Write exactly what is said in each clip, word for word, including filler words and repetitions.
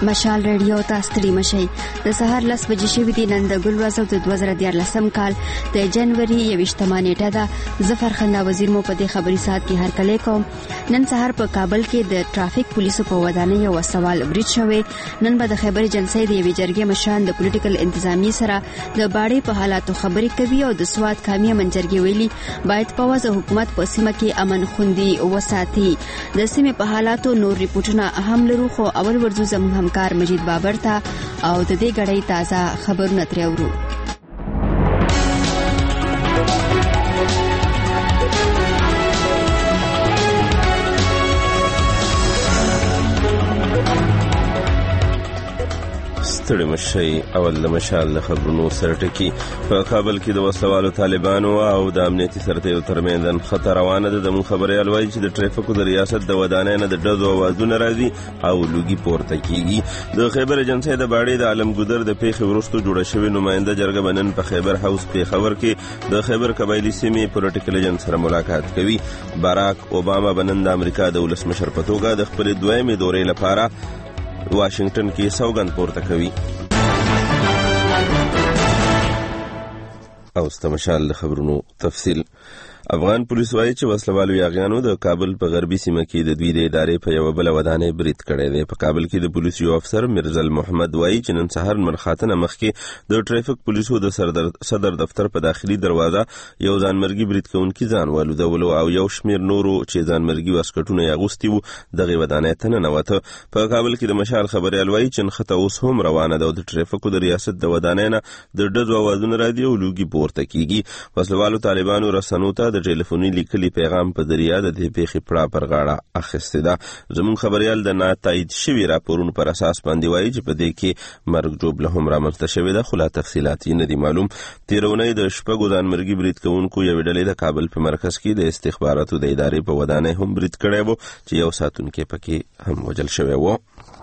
مشال ریډیو تاسو ستړي مشئ. د سهار لس بجې شوې دي. نن د ګل ورځ د دوه زره دیارلسم کال د جنوري یویشتمه نیټه ده. زه فرخنده وزیر مو په دې خبري ساعت کې هرکلی کوم. نن سهار په کابل کې د ټرافیک پولیسو په ودانۍ یو سوال برید شوی. نن به د خبري جلسې د یوې جرګې مشران د پولیټیکل انتظامی سره د باړې په حالاتو خبرې کوي او د سواد کامیه منجرګي ویلي باید په وځه حکومت په سیمه کې امن خوندي وساتي. د سیمه په حالاتو نور ریپورتونه هم لرو، خو اول ورځو زموږ همکار مجید بابر ته او د دې غړې تازه خبرونه ترې اورو. ستړي مشئ. اول د مشال د خبرونو سرټکی. په کابل کې د وسلوالو طالبانو او د امنیتي سرتیرو ترمنځ خطر روانه ده. د خبريال وایي چې د ټریفیکو د ریاست د ودانۍ نه د ډزو اوازونه راځي او لوګي پورته کیږي. د خیبر ایجنسی د باړې د عالمګودر د پیښې وروسته جوړه شوې نماینده جرګه بنن په خیبر هاوس پیښور کې د خیبر قبایلی سیمې پولیټیکل ایجنټ سره ملاقات کوي. باراک اوباما بنن د امریکا د ولسمشر په توګه د خپل دویمې دورې لپاره واشنگټن کې سوګند پورته کوي. او ستمشال د خبرونو تفصیل. افغان پولیس وایي چې وسلوالو یاغیانو د کابل په غربي سیمه کې د دوی د ادارې په یو بل ودانۍ برید کړی دی. په کابل کې د پولیس یو افسر مرزل محمد وایي چې نن سهار مرخاتنه مخکې د ټریفیک پولیسو د صدر دفتر په داخلي دروازه یو ځانمرګي برید کوونکي ځان والودولو او یو شمیر نورو چې ځانمرګي واسکټونه یې اغوستي وو دغه ودانۍ ته ننوته. په کابل کې د مشال خبريال وایي چې نښته اوس هم روانه ده او د ټریفیکو د ریاست د ودانۍ نه د ډزو اوازونه راځي او لوګي پورته کیږي. وسلوالو طالبانو رسنیو ته د ټلیفوني لیکلي پیغام په ذریعہ د دې پیښې پړه پر غاړه اخیسته ده. زموږ خبريال د ناتایید شوی راپورونو پر اساس باندې وایي چې په دې کې مرګ جوړ هم رامنځته شوی ده، خو لا تفصیلات یې نه دي معلوم. تیرونی د شپږو ځانمرګي برید کوونکو یو ډلې د کابل په مرکز کې د استخباراتو د ادارې په ودانۍ هم برید کړی وو چې یو ساتونکی پکې هم وژل شوی وو.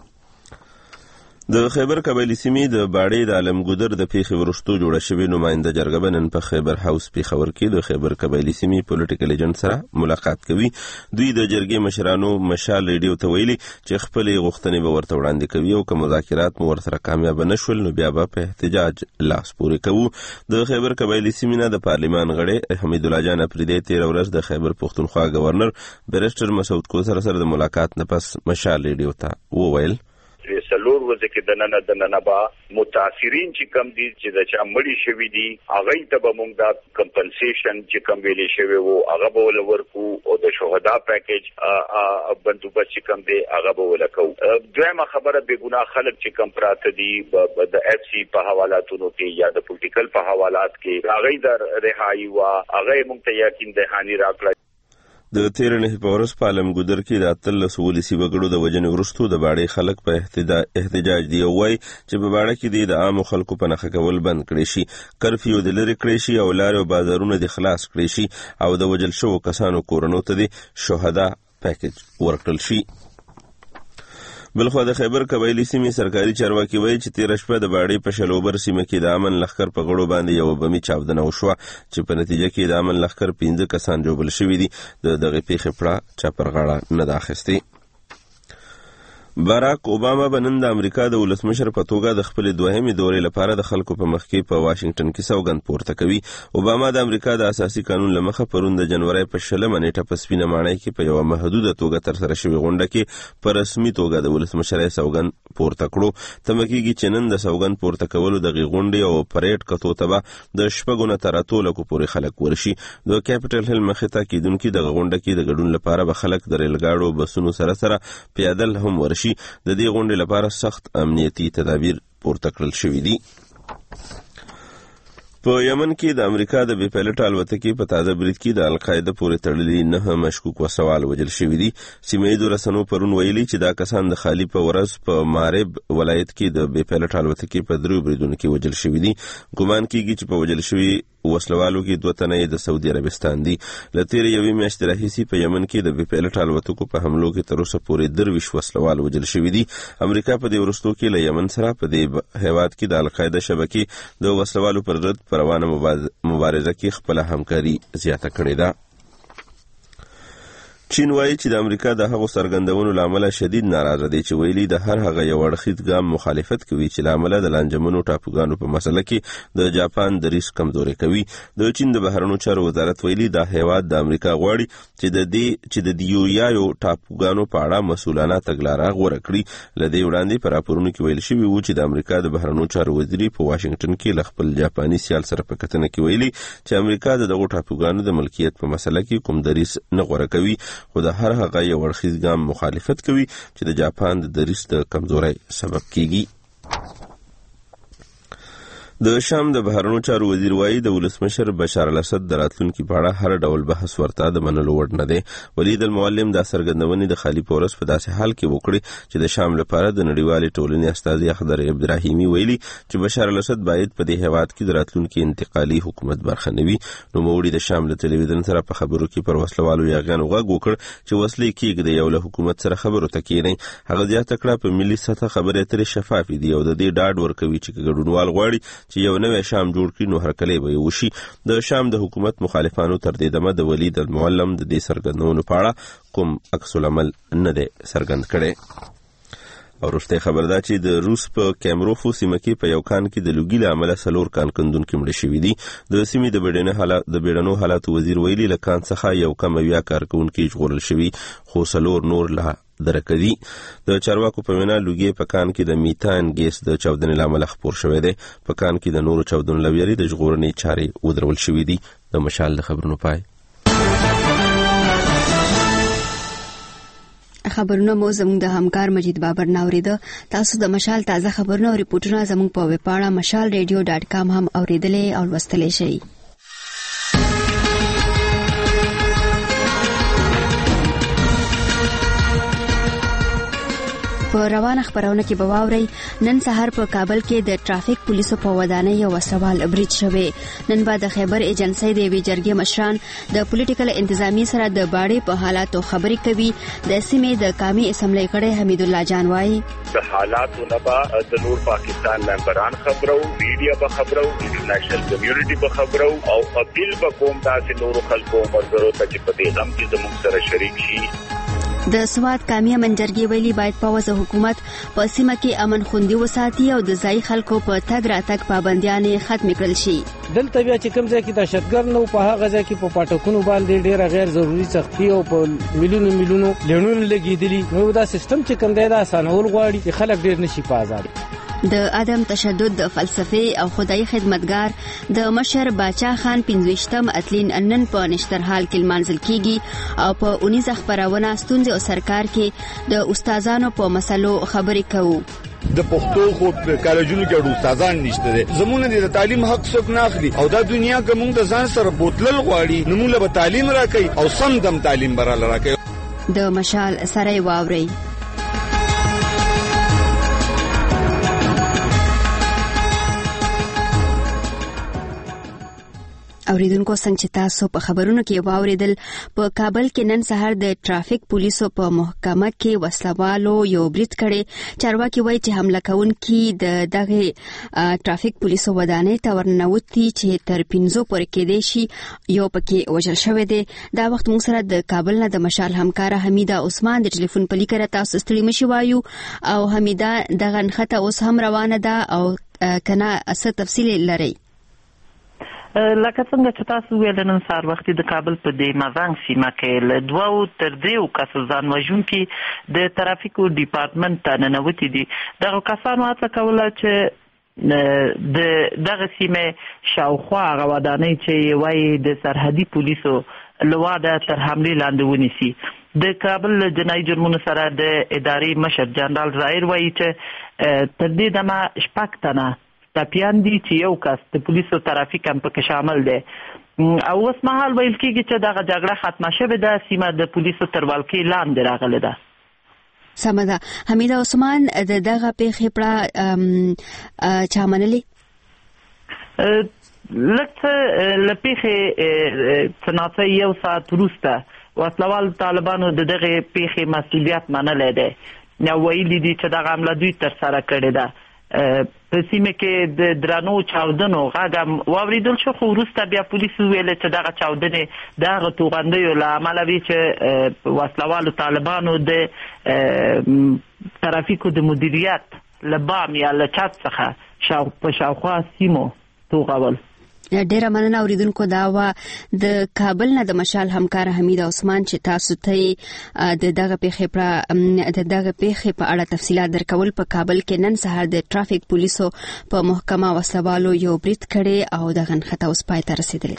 د خیبر قبایلی سیمې د باړې د عالمګودر د پیښې وروسته جوړه شوې نماینده جرګه بنن په خیبر هاوس پیښور کې د خیبر قبایلی سیمې پولیټیکل ایجنټ سره ملاقات کوي. دوی د جرګې مشرانو مشال ریډیو ته ویلي چې خپل غوښتنې به ورته وړاندې کوي او که مذاکرات مو ورسره کامیاب نه شول نو بیا به په احتجاج لاس پورې کوو. د خیبر قبایلی سیمې نه د پارلیمان غړی حمید الله جان افریدی تیر ورځ د خیبر پښتونخوا گورنر بیرسټر مسعود کوثر سره د ملاقات نه پس مشال ریډیو ته وویل سلور وځه کې د نن د نن با متاثرین چې کم دي چې د چا مړی شوی دي هغه ته به موږ دا کمپنسیشن چې کم ویلې شوی وو هغه به ول ورکو او د شهدا پیکیج بندوبست چې کم دی هغه به ولکو. دویمه خبره به ګناه خلک چې کم پراته دي د اف سی په حوالاتونو کې یا د پولیټیکل په حوالات کې هغه در رهایی وا هغه موږ ته یقین دهانی راکړه. د تیر نه په ورځ په عالمګودر کې د اتلس ولسی وګړو د وجنې وروسته د باړې خلک په احتجاج دی وای چې په باړه کې د عام خلکو په نخښه کول بند کړي شي، کرفیو د لری کړي شي او لارې او بازارونه د خلاص کړي شي او د وجل شو کسانو کورونو ته د شهدا پیکیج ورکړل شي. بلخو د خیبر قبایلی سیمې سرکاري چارواکي وایي چې تیر شپه د باړې په شلوبر سیمه کې د امن لښکر په غړو باندې یو بمي چاودنه وشوه چې په نتیجه کې د امن لښکر پنځه کسان جوړل شوي دي. د دغه پیښې پړه چا پر غاړه نه ده اخیستې. باراک اوباما بنن د امریکا د ولسمشر په توګه د خپل دوهمې دورې لپاره د خلکو په مخ کې په واشنگټن کې سوګند پورته کوي. اوباما د امریکا د اساسي قانون لمخه پرون د جنوري په شلمه نیټه په سپینه ماڼۍ کې په یو محدوده توګه تر سره شوی غونډه کې په رسمي توګه د ولسمشر سوګند پورته کړو. تمکیږي چې نن د سوګند پورته کولو د غونډې او پریډ کتو ته د شپږو نه تر اتو لکو پورې خلک ورشي. د کیپټل هیل مخې ته کېدونکي د غونډه کې د ګډون لپاره به خلک د ریلګاډو بسونو سره سره پیادل هم ورشي. د دې غونډې لپاره سخت امنیتي تدابیر پورته کړل شوي دي. په یمن کې د امریکا د بې پایلټ الوتکې په تازه برید کې د القاعده پورې تړلي نه مشکوک وسوال وژل شوي دي. سیمه ییزو رسنیو پرون ویلي چې دا کسان د خالی په ورځ په مارب ولایت کې د بې پایلټ الوتکې په درو بریدونو کې وژل شوي دي. ګمان کېږي چې په وژل شوي وسلوالو کې دوه تنه د سعودي عربستان دي. له تیرې یوې میاشتې راهیسې په یمن کې د بې پایلټ الوتکو په حملو کې تر اوسه پورې درویشت وسلوال وژل شوي دي. امریکا په دې وروستو کې له یمن سره په دې هیواد کې د القاعده شبکې د وسلوالو پر ضد په روانه مبارزه کې خپله همکاري زیاته کړې ده. چین وایي چې د امریکا د هغو څرګندونو لامل شدید ناراضه دی چې ویلي د هر هغه یو اړخیز ګام مخالفت کوي چې لامل د لانجمنو ټاپوګانو په مسله کې د جاپان دریځ کمزوري کوي. د چین د بهرنیو چارو وزارت ویلي دا هیواد د امریکا غواړي چې د دې چې د دیوریایو ټاپوګانو په اړه مسؤلانه تګلاره غوره کړي. لدې وړاندې په راپورونو کې ویل شوی و چې د امریکا د بهرنیو چارو وزیر په واشنگټن کې ل خپل جاپاني سیال سره په کتنه کې ویلي چې امریکا د دغو ټاپوګانو د ملکیت په مسله کې کوم دریځ نه غوره کوي، خو د هر هغه یو اړخیز ګام مخالفت کوي چې د جاپان د دریځ د کمزورۍ سبب کیږي. د شام د بهرنیو چارو وزیر وایي د ولسمشر بشار الاسد د راتلونکي په اړه هر ډول بحث ورته د منلو وړ نه دی. ولید المعلم د څرګندونې د خالي پورس په داسې حال کې وکړي چې د شام لپاره د نړیوالې ټولنې استازي اخضر ابراهیمي ویلي چې بشار الاسد باید په دې هیواد کې د راتلونکي انتقالي حکومت برخه نه وي. نو موري د شام له ټلویزیون سره په خبرو کې پر وسلوالو یاغیانو غږ وکړ چې وسلې کېږدي یو له حکومت سره خبرو ته کېنئ. هغه زیاته کړه په ملي سطح خبرې اترې شفافې دي او د دې ډاډ ورکوي چې ګډونوال غواړي چې یو نوی شام جوړ کړي نو هرکلی به وشي. د شام د حکومت مخالفانو تر دې دمه د ولید المعلم د دې څرګندونو په اړه کوم عکس العمل نه دی څرګند کړی. او وروسته خبر ده چې د روس په کیمروفو سیمه کې په یو کان کې د لوګي له امله څلور کان کندونکي مړه شوي دي. د سیمې د بیړني حالات د بیړنو حالاتو وزیر ویلي له کان څخه یو کم اویا کارکوونکي ژغورل شوي خو څلور نور لا درکه دي. د چارواکو په وینا لوګي په کان کې د میتان ګیس د چاودنې له امله خپور شوی دی. په کان کې د نورو چاودنو له ویرې د ژغورنې چارې ودرول شوي دي. د مشال د خبرونو پای. خبرونه مو زموږ د همکار مجید بابر ناوریده. تاسو د مشال تازه خبرونه او ریپورتونه زموږ په ویب پاڼه مشال ریډیو ډاټ کام هم اوریدلې او لوستلی شئ. په روانه خبرونه کې به واورئ نن سهار په کابل کې د ټرافیک پولیسو په ودانۍ یو وسلوال برید شوی. نن بعد د خیبر ایجنسی د یوې جرګې مشران د پولیټیکل انتظامی سره د باړې په حالاتو خبرې کوي. د سیمې د قومي اسمبلی غړی حمید الله جان وایي د حالاتو نه به د نور پاکستان ممبران خبرو، میډیا به خبرو، انټرنیشنل کمیونټي به خبرو او اپیل به کوم تاسو نور خلکو مرګرو ته چې په دې غم کې زموږ سره شریک شي. د سواد قومي منجرګي ویلي باید پوز حکومت په سیمه کې امن خوندي وساتي او د ځای خلکو په تګ راتګ پابندیاں ختم کړل شي. دلته بیا چې کوم ځای کې دهشتګر نو په هغه ځای کې په پټکونو باندې ډېر غیر ضروري سختي او په میلیونو میلیونو لړونو لګیدلی نو دا سیستم چې کوم دی دا اسانول غواړي چې خلک ډېر نشي په آزاد. د عدم تشدد د فلسفې او خدای خدمتګار د مشر باچا خان پنځويشتم اتلین نن په نشترحال کې لمانځل کیږي او په اونیزه خبرونه ستونزې او سرکار کې د استادانو په مسلو خبرې کوو. د پښتو خو کالجونو کې استادان نشته دي، زمونږ د تعلیم حق څوک نه اخلي او دا دنیا کې موږ د ځان سره بوتلل غواړي نو موږ به تعلیم راکړي او سم دم تعلیم براله راکړي. د مشال سره واوري اوریدونکو څنګه تاسو په خبرونو کې واوریدل په کابل کې نن سهار د ټرافیک پولیسو په محکمه کې وسلوالو یو برید کړي. چارواکي وایي چې حمله کوونکي د دغه ټرافیک پولیسو ودانۍ ته ورننوتي چې تر پنځو پورې کېدای شي یو پکې وژل شوی دی. دا وخت موږ سره د کابل نه د مشال همکار حمیده عثمان د ټلیفون په لیکره تاسو ستړي مشي وایو. او حمیده دغه نخته اوس هم روانه ده او کنه څه تفصیل لري؟ لکه څنګه چې تاسو ویل نن سهار وختي د کابل په د مازنګ سیمه کې له دوو تر دریو کسو ځان وژونکي د ترافیکو ډیپارټمنټ ته ننوتي دي. دغه کسانو هڅه کوله چې د دغه سیمې شاوخوا هغه ودانۍ چې وایي د سرحدي پولیسو لوا ده تر حملې لاندې ونیسي. د کابل جنایي جرمونو سره د ادارې مشر جنرال ظاهر وایي چې تر دې دمه شپږ تنه ټپیان دي چې یو کس د پولیسو ترافیک هم پکې شامل دی او اوس مهال ویل کېږي چې دغه جګړه ختمه شوې ده، سیمه د پولیسو تر ولکې لاندې راغلې ده. سمه ده. حمیده عثمان د دغه پیښې پړه چا منلې؟ لږ څه له پیښې څه ناڅه یو ساعت وروسته وسلوالو طالبانو د دغې پیښې مسؤلیت منلی دی. ویلي دي چې دغه حمله دوی ترسره کړې ده. په سیمه کې د درانو چاودنو غږ واوریدل شو، خو وروسته بیا پولیسو ویل چې دغه چاودنې دغه توغندیو له امله وي چې وسلوالو طالبانو د ترافیکو د مدیریت له بام یا له چت څخه په شاوخوا سیمو توغول. ډیره مننه اوریدونکو. دا و د کابل نه د مشال همکار حمید عثمان چې تاسو ته د دغه پیښې په د دغه پیښې په اړه تفصیلات درکول. په کابل کې نن سهار د ټرافیک پولیسو په محکمه وسلوالو یو برید کړي او دغه نښته اوس پای ته رسیدلې.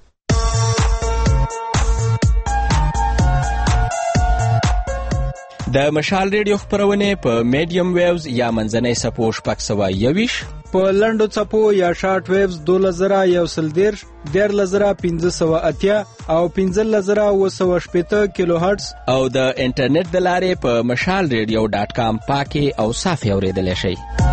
د مشال ریډیو خبرونه په میډیم ویوز یا منځنۍ سپو شپږ سوه یوویشت، په لنډو څپو یا شارټ ویوز دوله زره یو سل دېرش، دیارلس زره پنځه سوه اتیا او پنځلس زره اووه سوه شپېته کیلو هرټز او د انټرنیټ د لارې په مشال ریډیو ډاټ کام پاکي او صافي اوریدلی شئ.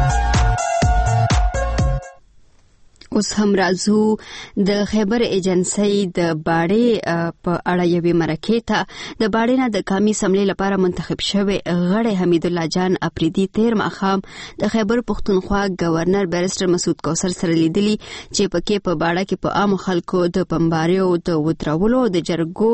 اوس هم راځو د خیبر ایجنسی د باړې په اړه یوې مرکې ته. د باړې نه د قومي اسمبلۍ لپاره منتخب شوی غړی حمید الله جان اپریدي تیر ماښام د خیبر پښتونخوا گورنر بیرسټر مسعود کوثر سره لیدلی چې پکې په باړه کې په عام خلکو د بمباریو د ودرولو د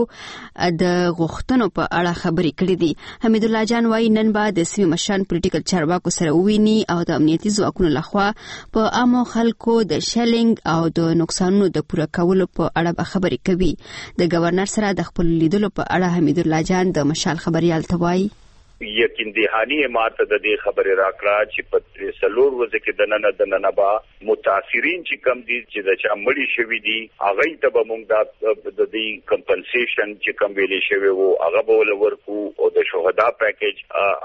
جرګو د غوښتنو په اړه خبرې کړې دي. حمید الله جان وايي نن به د سیمې مشران پولیټیکل چارواکو سره وویني او د امنیتي ځواکونو لخوا په عامو خلکو د شل او د نقصانونو د پوره کولو په اړه به خبرې کوي. د گورنر سره د خپل لیدلو په اړه حمید الله جان د مشال خبريال ته وایي یقین دهانی ماته د دې خبره راکړه چې په سلور ورځې کې د نن د نن با متاثرین چې کم دي چې د چا مړی شوی دي هغه ته به موږ د دې کمپنسیشن چې کم ویلې شوی وو هغه به ول ورکو او د شهدا پیکیج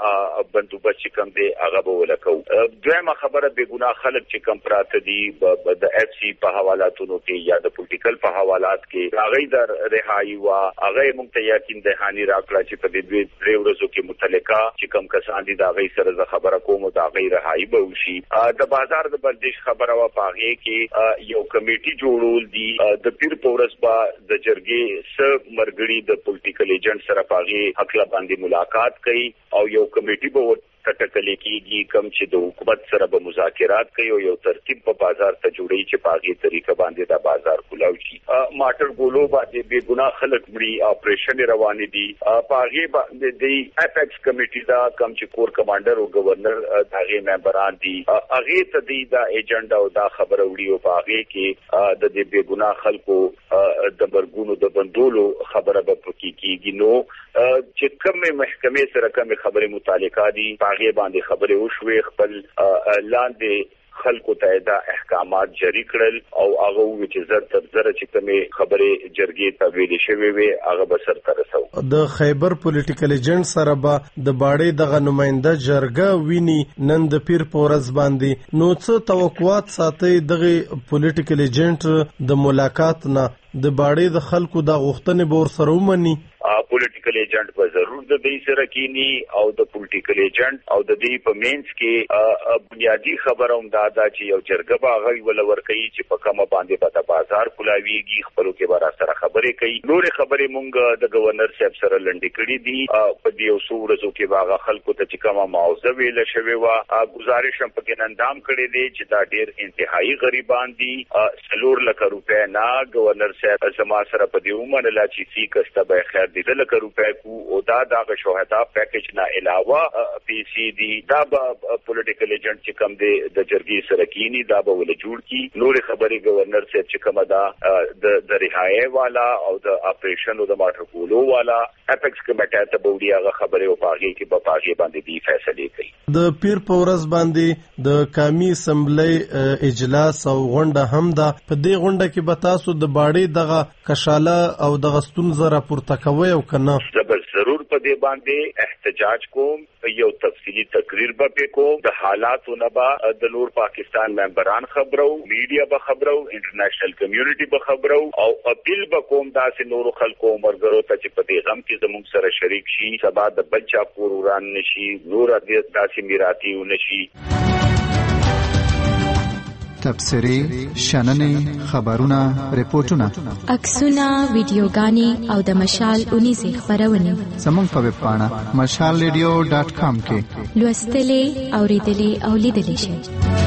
بندوبست چې کم دی هغه به ولکو. دویمه خبره به ګناه خلک چې کم پراته دي د اف سی په حوالاتونو کې یا د پولیټیکل په حوالات کې هغه در رهایی وا هغه موږ ته یقین دهانی راکړه چې په دې درې ورځو کې متعلق چې کوم کسان دي دا غي سره ز خبره کوم دا غي رهایی به وشي. د بازار د بندش خبره وا پاغه کې یو کمیټي جوړول دي د پیر پورس با د جرګې س مرګړي د پولیټیکل ایجنټ سره پاغه حق لا باندې ملاقات کوي او یو کمیټي به ټټکلې کېږي کوم چې د حکومت سره به مذاکرات کوي او یو ترتیب په بازار ته جوړي چې پاغه طریقه باندې دا بازار کولاو شي. ماټر ګولو باندې به ګناه خلک مړي اپریشن روان دي پاغه باندې د اف ایکس کمیټي دا کوم چې کور کمانډر او گورنر دغه ممبران دي هغه ته دی دا ایجنډا او دا خبره وړي او پاغه کې د دې به ګناه خلکو د برګونو د بندولو خبره به پکې کېږي. نو چې کومه محکمې سره کومه خبره متعلقه دي هغه باندې خبره وشوي خپل لاندې خلکو ته دا احکامات جاری کړل او هغه چې زر تر زر چې کومه خبره جرګې ته ویل شوی وي هغه به سر ته رسو. د خیبر پولیټیکل ایجنټ سره به د باړې دغه نماینده جرګه ویني نن د پیر پورز باندې. نو څه توقعات ساتي دغه پولیټیکل ایجنټ د ملاقات نه د باړې د خلکو د غوښتنې به ورسره ومني؟ پولیټیکل ایجنټ به ضرور د دې سره کینی او د پولیټیکل ایجنټ او د دې په مینس کې بنیادی خبره هم دا ده چې یو جرګه به هغه ول ورکړي چې په کومه باندې به د بازار کولاویږي خپلو کې به را سره خبرې کوي. نور خبرې مونږ د گورنر صاحب سره لنډې کړې دي په دې یو څو ورځو کې واغه خلکو ته چې کومه معاوضه ویل شوی و گزارش هم پکې نندام کړی دی چې دا ډېر انتهایی غریبان دي. سلور لک روپیا نه گورنر صاحب زما سره په دې ومنله چې سی کسته به خیر دي لک روپیا کو او دا د شهدا پیکیج نه علاوه پی سی دی دا پولیټیکل ایجنټ چې کوم دی د جرګې سره کینی دا به ول جوړ کی. نور خبرې گورنر صاحب چې کومه دا د رهایی والا او د اپریشن او د ماټر کولو والا اپیکس کمیټه ته بوډي هغه خبره او پاغي کې په پاغي باندې دی فیصله کوي. د پیر پورز باندې د قومي اسمبلی اجلاس او غونډه هم ده. په دې غونډه کې به تاسو د باړې دغه کشاله او دغه ستونزه راپورته کوئ او کنه؟ ضرور په دې باندې احتجاج کوم یو تفصیلی تقریر به کوم د حالاتو نه به د نور پاکستان ممبران خبرو میډیا به خبرو انټرنیشنل کمیونټي به خبرو او اپیل به کوم داسې نور خلکو مرګرو ته چې په دې غم کې زموږ سره شریک شي سبا د بچا کور وران نشي نور داسې میراثي ونشي. تبصرې، شننې، خبرونه، ریپورتونه، عکسونه، ویډیوګانې او د مشال اونیزې خپرونې زموږ په ویب پاڼه مشال ریډیو ډاټ کام کې لوستلې، اوریدلې او لیدلې شئ.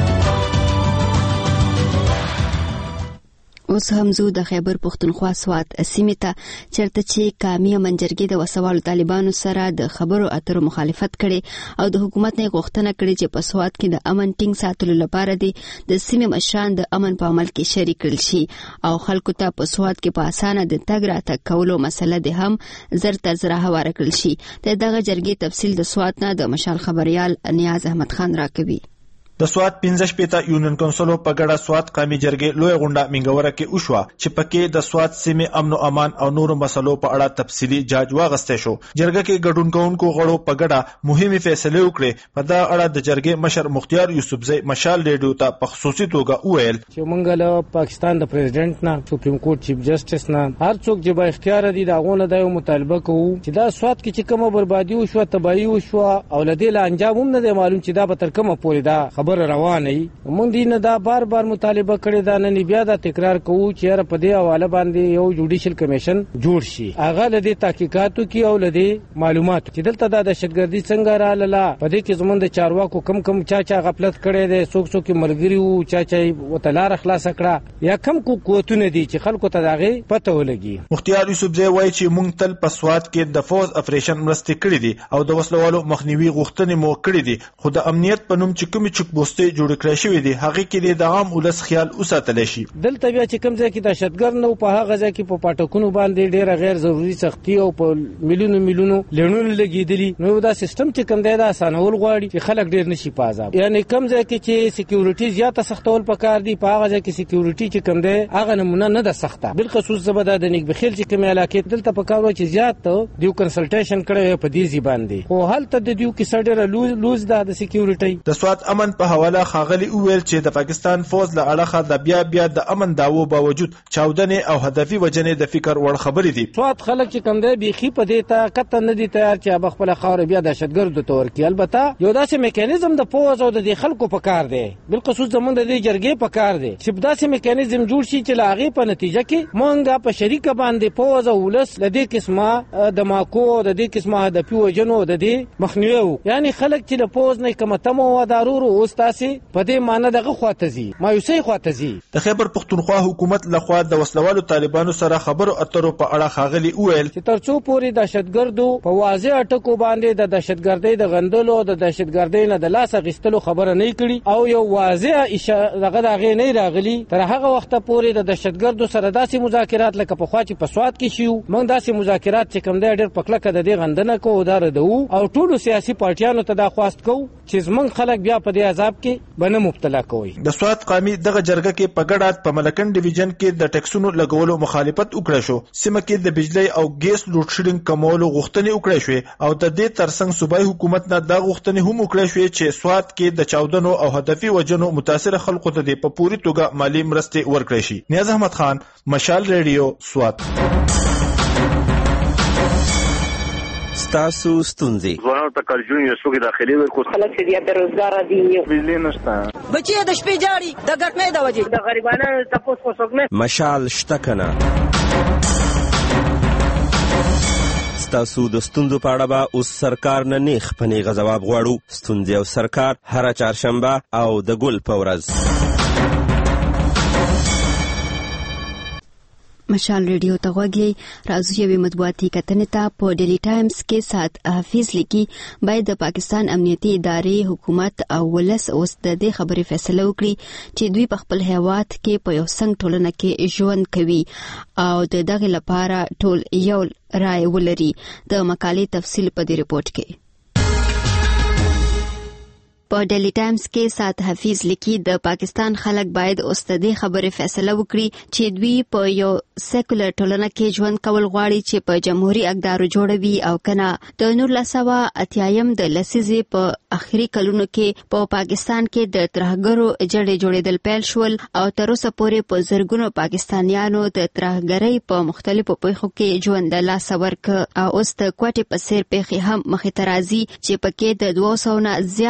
اوس هم زو د خیبر پختونخوا سوات سیمې ته چرته چې قامي منجرګي د وسوالو طالبانو سره د خبرو اترو مخالفت کړي او د حکومت نه غوښتنه کړي چې په سوات کې د امن ټینګ ساتلو لپاره د سیمې مشران د امن په عمل کې شریک کړي شي او خلکو ته په سوات کې په اسانه د تګ راتګ کولو مسله د هم زر تر زر هواره کړي شي. دغه جرګې تفصیل د سوات نه د مشال خبريال نیاز احمد خان راکوي. د سوات پنځه شپېته یونین کونسلو په ګډه سوات قومي جرګې لوی غونډه منګوره کې وشوه چې پکې د سوات سیمې امن او امان او نورو مسلو په اړه تفصیلی جاج واغسته شو. جرګه کې ګډون کوونکو غړو په ګډه مهمه فیصله وکړه. په دا اړه د جرګې مشر مختیار یوسفزئی مشال ریډیو ته په خصوصي توګه وویل چې موږ له پاکستان د پریزیدنت نه سپریم کورټ چیف جسټس نه هر څوک چې با اختیار دي دا غونه د مطالبه کوو چې دا سوات کې چې کومه بربادي وشو تباہي وشو او لدې لا انجام هم نه معلوم چې دا به تر کومه پورې دا خبر روانه مونږ دینه دا بار بار مطالبه کړی دا نه بیا دا تکرار کوو چې را په دې حواله باندې یو جوډیشل کمیشن جوړ شي هغه لدی تحقیقاتو کې او لدی معلومات چې دلته د دهشتګردي څنګه را لاله په دې کې زمونږ د چارواکو کم کم چا چا غفلت کړي دي څوک څوک مرګري وو چا چا وتلار خلاص کړه یا کم کو قوتونه دي چې خلکو ته داغه پته ولګي. مختیار یوسفزئی وایي چې مونږ تل په سوات کې د فوز اپریشن مرستې کړې دي او د وسلوالو مخنیوي غوښتنې مو کړې دي خو د امنیت په نوم چې کوم چک بوستې جوړ کړی شوی دی هغه کې د عام ولس خیال وساتل شي. دلته بیا چې کوم ځای کې دهشتګر نو په هغه ځای کې په پټکونو باندې ډیره غیر ضروري سختي او په میلیونو میلیونو لړونو لګیدلی نو دا سیستم چې کوم دی دا اسانول غواړي چې خلک ډیر نشي پازاب یعنی کوم ځای کې چې سکیورټي زیاته سختول پکار دي په هغه ځای کې سکیورټي چې کوم دی هغه نمونه نه ده سخته بالخصوص زبده د نیک بخیل چې کوم علاقې دلته پکار و چې زیات دیو کنسلټیشن کړي په دې ځی باندې خو هلته د دیو کې سړی لوز لوز ده د سکیورټي. د سوات امن په حواله خاغلی ویل چې د پاکستان فوز له اړخه د بیا بیا د امن داوو باوجود چاودنې او هدفي وجنې د فکر وړ خبرې دي. سوات خلک چې کوم دی بيخي په دې ته کته نه دي تیار چې اب خپل خاور بیا دهشتګرد تور کې البته یو داسې میکانیزم د فوز او د خلکو په کار دی بالخصوص زمونږ د جرګې په کار دی چې داسې میکانیزم جوړ شي چې لاغي په نتیجه کې مونږه په شریکه باندې فوز او ولس لدې قسمه د ماکو د دې قسمه هدفي وجنو د دې مخنیوي یعنی خلک چې د فوز نه کومه تمو و ضرور او تاسو په دې معنی دغه خواتزي مایوسي خواتزي. د خیبر پختونخوا حکومت لخوا د وسلوالو طالبانو سره خبرو اترو په اړه خاغلی ویل چې ترڅو پوری دهشتګردو په واضح اټکو باندې د دهشتګردۍ د غندلو د دهشتګردۍ نه د لاس غستلو خبره نه کړي او یو واضح دغه دغه نه راغلي تر هغه وخت پورې د دهشتګردو سره داسې مذاکرات لکه په خوا چې په سواد کې شیو موږ داسې مذاکرات چې کوم دی ډېر پکلکه د دې غندنه کوو دار دو او ټولو سیاسي پارټیانو ته دا خواست کوو چې زمونږ خلک بیا په دې عذاب کې بنه مبتلا کوي. د سوات قومي دغه جرګه کې په ګډه په ملکن ډیویژن کې د ټیکسونو لګولو مخالفت وکړه شو. سیمه کې د بجلی او ګیس لوډ شیډینګ کمولو غوښتنې وکړې شوې او د دې ترڅنګ صوبایي حکومت نه دا غوښتنې هم وکړې شوې چې سوات کې د چاودنو او هدفي وجنو متاثر خلکو ته د په پوری توګه مالی مرستې ورکړې شي. نیاز احمد خان مشال ریډیو سوات. تاسو ستونزې ځوانانو ته کارجون یو څوک داخلي ورکو خلک چې بیا بیروزګار دي بجلی نشته بچي د شپې جاړي د ګټنې د وجې د غریبانو تاسو کو څوک نه مشال شته کنه تاسو د ستونزو په اړه به اوس سرکار نه نیخ پنې غواب غواړو. ستونزې او سرکار هر چهارشنبه او د ګل په ورځ. مشال ریډیو ته غوږی راځو یوې مطبوعاتي کتنې ته. په ډیلی ټایمز کې سات حافظ لیکي باید د پاکستان امنیتي ادارې حکومت او ولس اوس د دې خبرې فیصله وکړي چې دوی په خپل هیواد کې په یو څنګه ټولنه کې ژوند کوي او د دغه لپاره ټول یو رائے ولري. د مقالې تفصیل په دې رپورت کې. په ډیلی ټایمز کې سات حافظ لیکي د پاکستان خلک باید اوس د دې خبرې فیصله وکړي چې دوی په یو سیکولر ټولنه کې ژوند کول غواړي چې په جمهوریت اقدارو جوړوي او کنه. د نولس سوه اتیایم د لسیزې په اخري کلونو کې په پا پاکستان کې د ترهګرو جړې جوړېدل پیل شول او تر اوسه پورې په زرګونو پاکستانیانو د ترهګرۍ په مختلفو پیښو کې ژوند د لاس ورک او اوس د کوټې په سیر پیښې هم مخې ته راځي چې پکې د دوه سوو نه زیاتو شي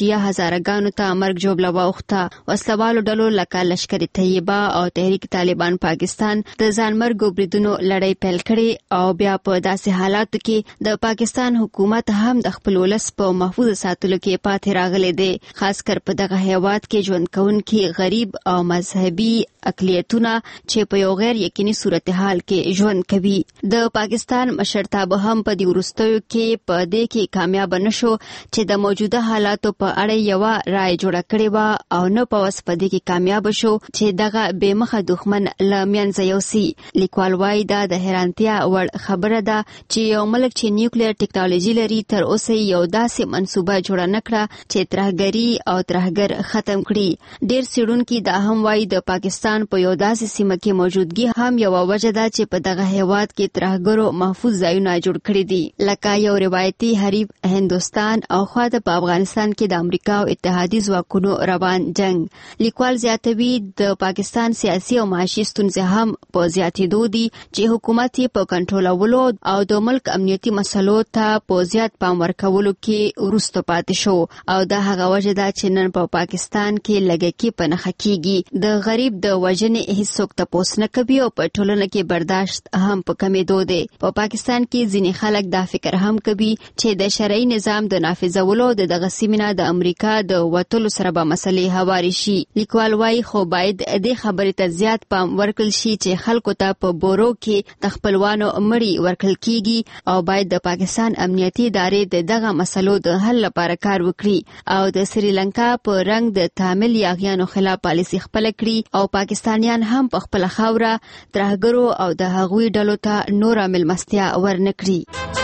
شیعه هزارګانو ته مرګ ژوبله واوښته. وسلوالو ډلو لکه لشکر طیبه او تحریک طالبان پاکستان د ځانمرګو بریدونو لړۍ پیل کړې او بیا په داسې حالاتو کې د پاکستان حکومت هم د خپل ولس په محفوظ ساتلو کې پاتې راغلی دی. خاص کر په دغه هیواد کې ژوند کوونکي غریب او مذهبي اقلیتونه چې په یو غیر یقیني صورتحال کې ژوند کوي. د پاکستان مشرتابه هم په دې وروستیو کې په دې کې کامیاب نشو چې د موجوده حالاتو په اړه یو رائے جوړه کړې و او نه په وس په دې کې کامیاب شو چې دغه بې مخه دښمن له منځه یوسي. لیکوال وایي دا د حیرانتیا وړ خبره ده چې یو ملک چې نیوکلیر ټیکنالوژي لري تر اوسه یو داسې منصوبه جوړه نه کړه چې ترهګري او ترهګر ختم کړي. ډېر څېړونکي دا هم وایي د پاکستان په یو داسې سیمه کې موجودګي هم یو وجه ده چې په دغه هیواد کې ترهګرو محفوظ ځایونه جوړ کړي دي لکه یو روایتي حریف هندوستان او خواته په افغانستان کې د امریکا او اتحادي ځواکونو روان جنگ. لیکوال زیاتوي د پاکستان سیاسي او معاشي ستونزې هم په زیاتېدو دي چې حکومت یې په کنټرولولو او د ملک امنیتي مسلو ته په زیات پام ورکولو کې وروسته پاتې شو او دا هغه وجه ده چې نن په پاکستان کې لږکي په نښه کېږي. د غریب د وژنې هیڅوک تپوس نه کوي او په ټولنه کې برداشت هم په کمېدو دی. په پاکستان کې ځینې خلک دا فکر هم کوي چې د شرعي نظام د نافذولو د دغه سیمې نه د امریکا د وتلو سره به مسلې هوارې شي. لیکوال وایي خو باید دې خبرې ته زیات پام ورکړل شي چې خلکو ته په بورو کې د خپلوانو مړي ورکړل کېږي او باید د پاکستان امنیتي ادارې د دغه مسلو د حل لپاره کار وکړي او د سریلانکا په رنګ د تامل یاغیانو خلاف پالیسي خپل کړي او پاکستانیان هم په خپل خاوره ترهګرو او د هغوی ډلو ته نور ملمستیا ورنکړي.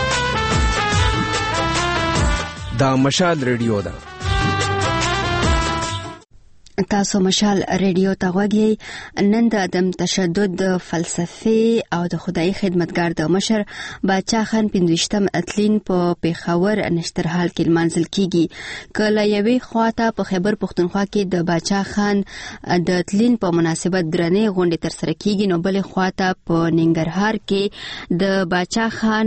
دا مشال ریډیو ده. تاسو مشال ریډیو ته غوږی. نن د عدم تشدد فلسفي او د خدای خدمتګار د مشر باچا خان پنځویشتم اتلین په پیښور نشترحال کې لمانځل کیږي. کله یوې خواته په خیبر پښتونخوا کې د باچا خان د اتلین په مناسبت درنې غونډې تر سره کیږي نو بلې خواته په ننګرهار کې د باچا خان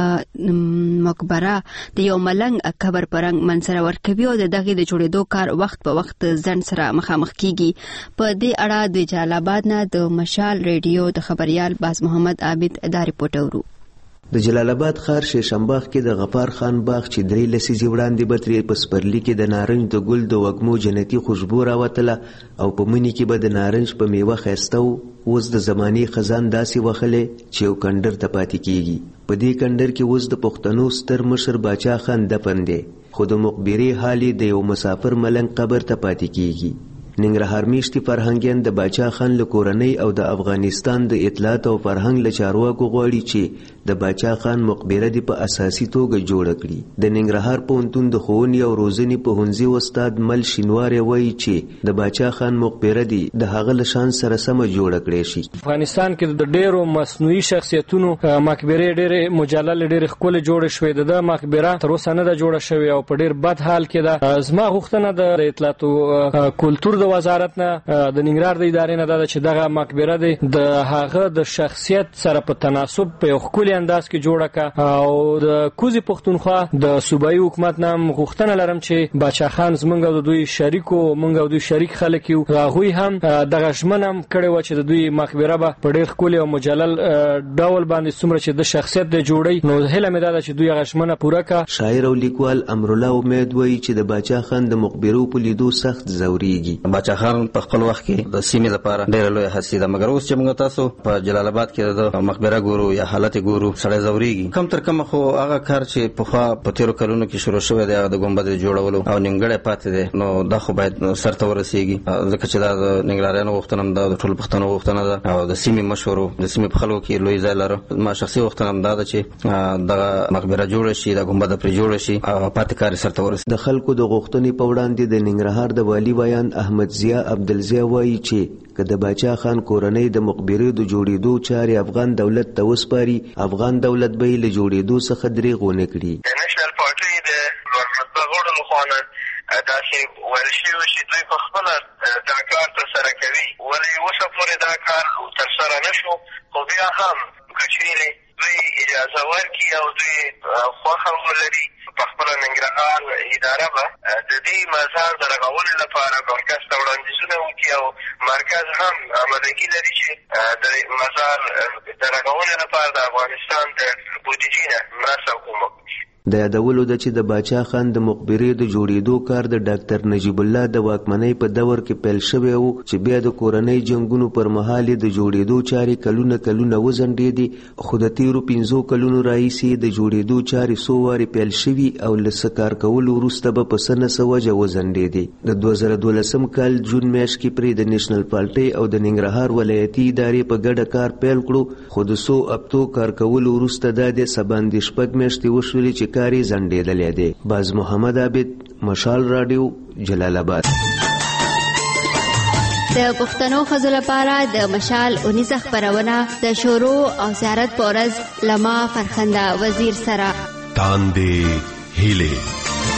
مقبره د یو ملنګ قبر پرنګ منظره ورکوي او د دغه د جوړېدو کار وخت په وخت ځن سره مخامخ کیږي. په دې اړه د جلال آباد نه د مشال ریډیو د خبريال باز محمد عابد دا رپورټ اورو. د جلال آباد ښار شیشنباغ کې د غفار خان باغ چې درې لسیزې وړاندې به ترې په سپرلي کې د نارنج د ګل د وږمو جنتي خوشبو راوتله او په مني کې به د نارنج په میوه ښایسته و. اوس د زمانې خزان داسې وخلې چې یو کندر ته پاتې کیږي. په دې کندر کې اوس د پښتنو ستر مشر باچا خان دفن دی خو د مقبرې حال د یو مسافر ملنګ قبر ته پاتې کیږي. ننګرهار میشتي فرهنګیان د باچا خان له کورنۍ او د افغانستان د اطلاعات او فرهنګ له چارواکو غواړي چې د باچا خان مقبره دې په اساسي توګه جوړه کړي. د ننګرهار پوهنتون د ښوونې او روزنې پوهنځي استاد مل شینواری وایي چې د باچا خان مقبره دې د هغه له شان سره سمه جوړه کړې شي. افغانستان کې د ډېرو مصنوعي شخصیتونو مقبرې ډېرې مجلل ډېرې ښکلې جوړې شوې. د مقبره تر اوسه نه ده جوړه شوې او په ډېر بد حال کې ده. زما غوښتنه د اطلاعات او کلتور د وزارت نه د ننګرهار د ادارې نه ده چې دغه مقبره دی د هغه د شخصیت سره په تناسب په یو ښکلي انداز کې جوړه کړه او د کوزي پښتونخوا د صوبایي حکومت نه غوښتنه لرم چې باچا خان زمونږ او د دوی شریکو مونږ او دوی شریک خلک یو هغوی هم دغه ژمنه هم کړې وه چې د دوی مقبره به په ډېر ښکلي او مجلل ډول باندې څومره چې د شخصیت د جوړی نو هیله مې دا ده چې دوی هغه ژمنه پوره کړه. شاعر او لیکوال امرالله امید وایي چې د باچا خان د مقبرو په لیدو سخت ځورېږي. باچا خان په خپل وخت کې د سیمې لپاره ډېره لویه هڅه ده مګر اوس چې موږ تاسو په جلال آباد کې د مقبره ګورو یا حالت ګورو سړی ځورېږي. کم تر کمه خو هغه کار چې پخوا په تېرو کلونو کې شروع شوی دی هغه د ګمبد جوړولو او نیمګړی پاتې دی نو دا خو باید سرته ورسېږي ځکه چې دا د ننګرهاریانو غوښتنه هم ده د ټولو پښتنو غوښتنه ده او د سیمې مشهورو د سیمې په خلکو کې لوی ځای لرو. ما شخصي غوښتنه هم دا ده چې دغه مقبره جوړه شي دا ګمبد پرې جوړه شي او پاتې کار سرته ورسېږي. د خلکو د غوښتنې په وړاندې د ننګرهار د والي بیان احمد ضیا عبدالضیا وایي چې که د باچا خان کورنۍ د مقبرې د جوړېدو چارې افغان دولت ته وسپاري افغان دولت به یې له جوړېدو څخه دریغ ونه کړي. د نېشنل پارټۍ د لوړمرتبه غړو لخوا نه داسې ویل شوي چې دوی په خپله دا کار ترسره کوي ولې اوسه پورې دا کار ترسره نه شو خو بیا هم که چیرې دوی اجازه ورکړي او دوی خوښه ولري په خپل ننګرهار اداره به د دې مزار د رغولو لپاره مرکز ته وړاندیزونه وکړي او مرکز هم امادګي لري چې د مزار د رغولو لپاره د افغانستان د بودیجې نه مرسته وکړي. د یادولو ده چې د باچا خان د مقبرې د جوړېدو کار د ډاکټر نجیب الله د واکمنۍ په دور کې پیل شوی و چې بیا د کورنۍ جنگونو پر مهال د جوړېدو چارې کلونه کلونه وځنډېدې، خو د تیرو پنځو کلونو راهیسې د جوړېدو چارې څو وارې پیل شوي او له څه کار کولو وروسته به په څه نه څه وجه وځنډېدې. د دوه زره دولسم کال جون میاشت کې پرې د نیشنل پارټۍ او د ننګرهار ولایتي ادارې په ګډه کار پیل کړو، خو د څو هفتو کار کولو وروسته دا د سباندې شپږ میاشتې وشولې چې کاری زنډېدلی دی. باز محمد عابد، مشال راډیو، جلال آباد. د پښتنو ښځو لپاره د مشال اونیزه خپرونه د شورو او زیارت په ورځ لما فرخنده وزیر سره تاندې هیلې.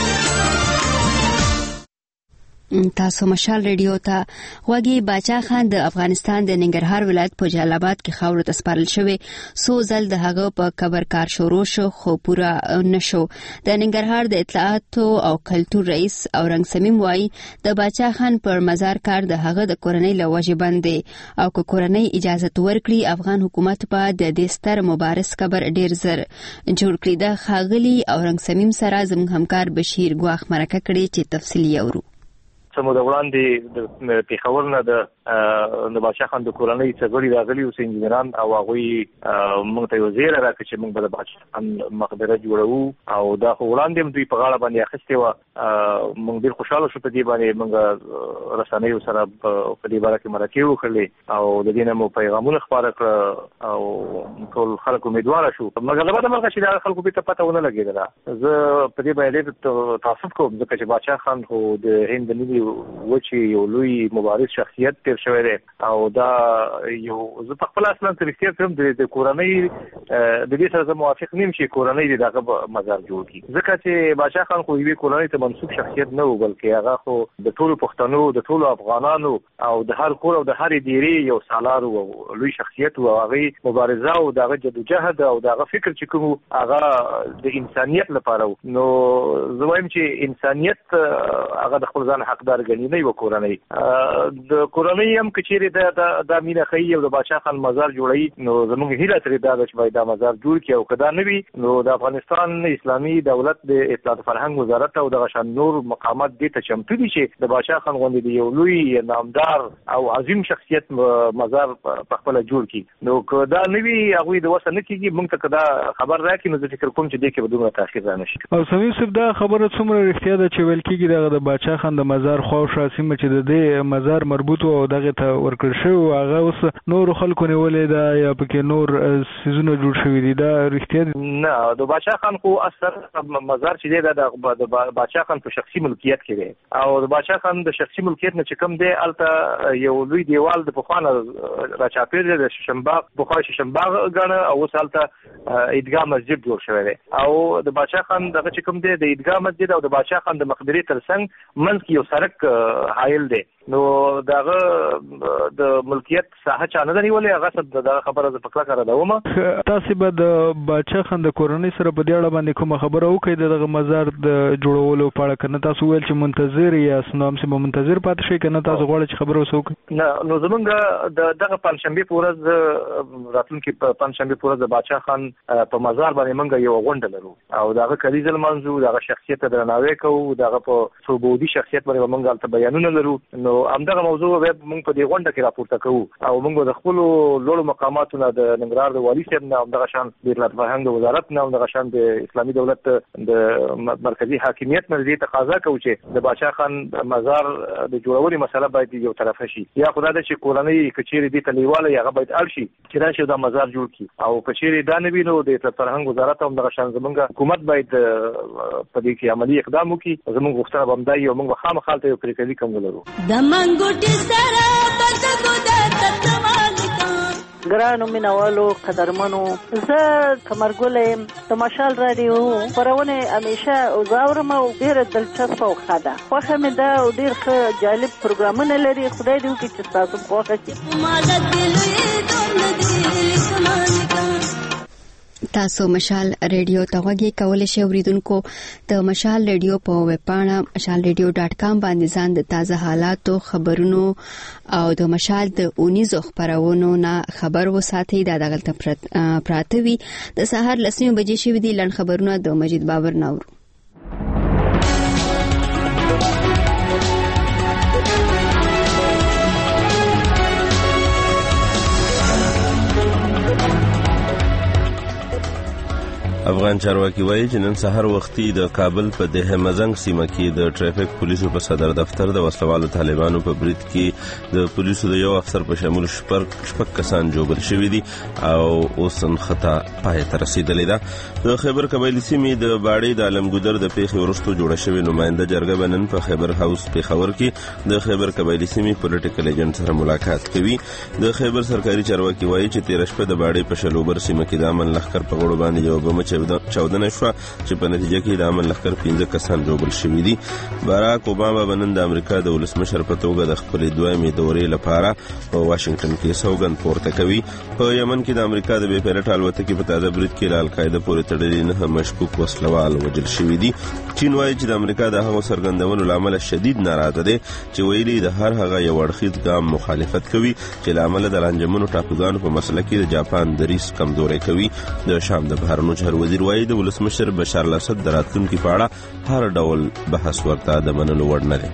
تاسو مشال ریډیو ته غوږی. باچا خان د افغانستان د ننګرهار ولایت په جلال آباد کې خاورو ته سپارل شوی. سو ځل د هغه په قبر کار شروع شو خو پوره نشو. د ننګرهار د اطلاعاتو او کلتور رئیس اورنګ سمیم وایي د باچا خان پر مزار کار د هغه د کورنۍ له وجې بند دی او که کورنۍ اجازه ورکړي افغان حکومت په د دې ستر مبارز قبر ډیر زر جوړ کړي. د ښاغلي اورنګ سمیم سره زموږ همکار بشیر ګواخ مرکه کړې چې تفصیل یې اورو. سمو د وړاندې د پیښور نه د د باچا خان د کورنۍ څغړي راغلي او انجنیران او هغه موږ ته یو زیره راکړي چې موږ به د باچا خان مقبره جوړو او دا وړاندې هم دوی په غاړه باندې اخیستې و. موږ ډیر خوشاله شو په دې باندې. موږ رسنیو سره په دې باره کې مرکه وکړلې او د دې نه مو پیغامونه خپاره کړ او ټول خلک امیدوار شو. مګر دا مرګه چې دا خلکو به ته پته ونه لګېدله. زه په دې باندې تعصب کوم ځکه چې باچا خان خو د هند نیلی وچی یو لوی مبارز شخصیت تیر شوی دی او دا یو زه په خپل اصلا ترختیا کوم د کورنۍ د دې سره زه موافق نیم چې کورنۍ دغه مزار جوړ کړي ځکه چې باچا خان خو یوې کورنۍ ته منسوب شخصیت نه و بلکې هغه خو د ټولو پښتنو د ټولو افغانانو او د هر کور او د هر ډیری یو سالار او لوی شخصیت او هغه مبارزه او دغه جدوجهد او دغه فکر چې کوم هغه د انسانيت لپاره. نو زه وایم چې انسانيت هغه د خپل ځان حقدار غنی نه و کورنۍ د کورنۍ هم کچېری د د مینه خي او د باچا خان مزار جوړي. نو زموږ هیله ترې دا چې باید دا مزار جوړ کړي او کدا نه وي نو د افغانستان اسلامي دولت د اطلاعات فرهنګ وزارت او د غشان نور مقامات دې ته چمتو دي چې د باچا خان غوندي یو لوی نامدار او عظیم شخصیت مزار په خپل جوړ کړي. نو کدا نه وي هغه د وسه نه کیږي موږ ته کدا خبر راکې نو فکر کوم چې دې کې بدون تاخير را نشي. او سمي صاحب دا خبره څومره رښتیا ده چې ویل کیږي د باچا خان د مزار خو شاسمه چې د دې مزار مربوط او دغه ته ورکړ شو هغه اوس نور خلکو نیولې دا یا پکې نور سيزونه جوړ شوی دي دا رښتیا نه. د باچا خان خو اثر مزار چې دی د باچا خان په شخصي ملکیت کې دی او د باچا خان د شخصي ملکیت نه چې کوم دی الته یو لوی دیوال د پخوانه راچاپیر د ششمباغ بخای ششمباغ غنه او اوس الته عیدګاه مسجد جوړ شوی دی او د باچا خان دغه چې کوم دی د عیدګاه مسجد او د باچا خان د مقبره ترڅنګ منځ کې یو سړک حایل دی. نو داغه د ملکیت ساحه چانه دی ولې هغه څه د خبره ز پکړه کړه دومه. تاسو به د باچا خان د کورنۍ سره په دې اړه باندې کوم خبره وکړئ دغه مزار د جوړولو په اړه کنه تاسو ویل چې منتظر یا سنام سم منتظر پاتې شئ کنه تاسو غواړئ چې خبره وسوک نه. نو زمونږ د دغه پنځشنبه پورز راتلونکي په پنځشنبه پورز د باچا خان په مزار باندې منګه یو غونډه لرو او دغه کلیزل منځو دغه شخصیت درناوی کوو دغه په صوبودي شخصیت باندې منګه البته بیانونه لرو. نو همدغه موضوع به موږ په دې غونډه کې راپورته کوو او موږ د خپل لوړو مقاماتو نه د ننګرهار د والي صاحب نه همدغه شان د اطلاعات فرهنګ وزارت نه همدغه شان د اسلامي دولت د مرکزی حاکمیت نه دې تقاضا کوي چې د باچا خان مزار د جوړولو مسله باید یو طرف شي یا خدای دې چې کورنۍ کچېری دې تلیواله یا باید اړشي چې راشي د مزار جوړ کړي او کچېری دا نه وینو د اطلاعات فرهنګ وزارت همدغه شان زمونږ حکومت باید په دې کې عملی اقدام وکړي. زمونږ غوښتنه بمدای او موږ خامخا ته یو پریکړه کوم لرو. ګرانو مینوالو قدرمنو زه کمرګل د مشال رادیو پرونه همیشه زاورم او ډیر دلچسپ او خاده خوښه مې ده او ډیر ښه جالب پروګرامونه لري. خدای دې وکړي چې تاسو خوښ شي. تاسو مشال ریډیو ته غوږی کولای شئ اوریدونکو د مشال ریډیو په ویب پاڼه مشال ریډیو ډاټ کام باندې ځان د تازه حالاتو خبرونو او د مشال د اونیزو خبرونو نه خبر وساتئ دا دغلطه پراته وي د سهار لسمه بجې شوې دي لن خبرونه د مجید بابر ناور افغان چارواکي وایي چې نن سحر وختي د کابل په ده مزنګ سیمه کې د ټریفیک پولیسو په صدر دفتر د وسلوالو طالبانو په برید کې د پولیسو د یو افسر په شمول شپږ شپږ کسان جوړ شوي دي او اوس خطا پای ته رسیدلې ده د خیبر قبایلی سیمې د باړې د علمګودر د پیښې ورستو جوړ شوی نماینده جرګه بنن په خیبر هاوس پیښور کې د خیبر قبایلی سیمې پولیټیکل ایجنټ سره ملاقات کوي د خیبر سرکاري چارواکي وایي چې تیر شپه د باړې په شلوبر سیمه کې د امن لښکر په غړو باندې یو بم چودنه شو چې په نتیجه کې د امن لښکر پنځه کسان جوړ شوي دي باراک اوباما بنن د امریکا د ولسمشر په توګه د خپل دویمې دورې لپاره په واشنگټن کې سوګند پورته کوي په یمن کې د امریکا د بې پیلوټ الوتکې په تازه برید کې له القاعده پورې تړلي نه مشکوک وسلوال وژل شوي دي چین وایي چې د امریکا د هغو څرګندونو له امله شدید ناراضه دی چې ویلي د هر هغه یو اړخیز ګام مخالفت کوي چې له امله د لانجمنو ټاپوګانو په مسله کې د جاپان دریځ کمزوری کوي د شام د بهرنیو چارو وزیر وایي د ولسمشر بشار الاسد د راتلونکي په اړه هر ډول بحث ورته د منلو وړ نه دی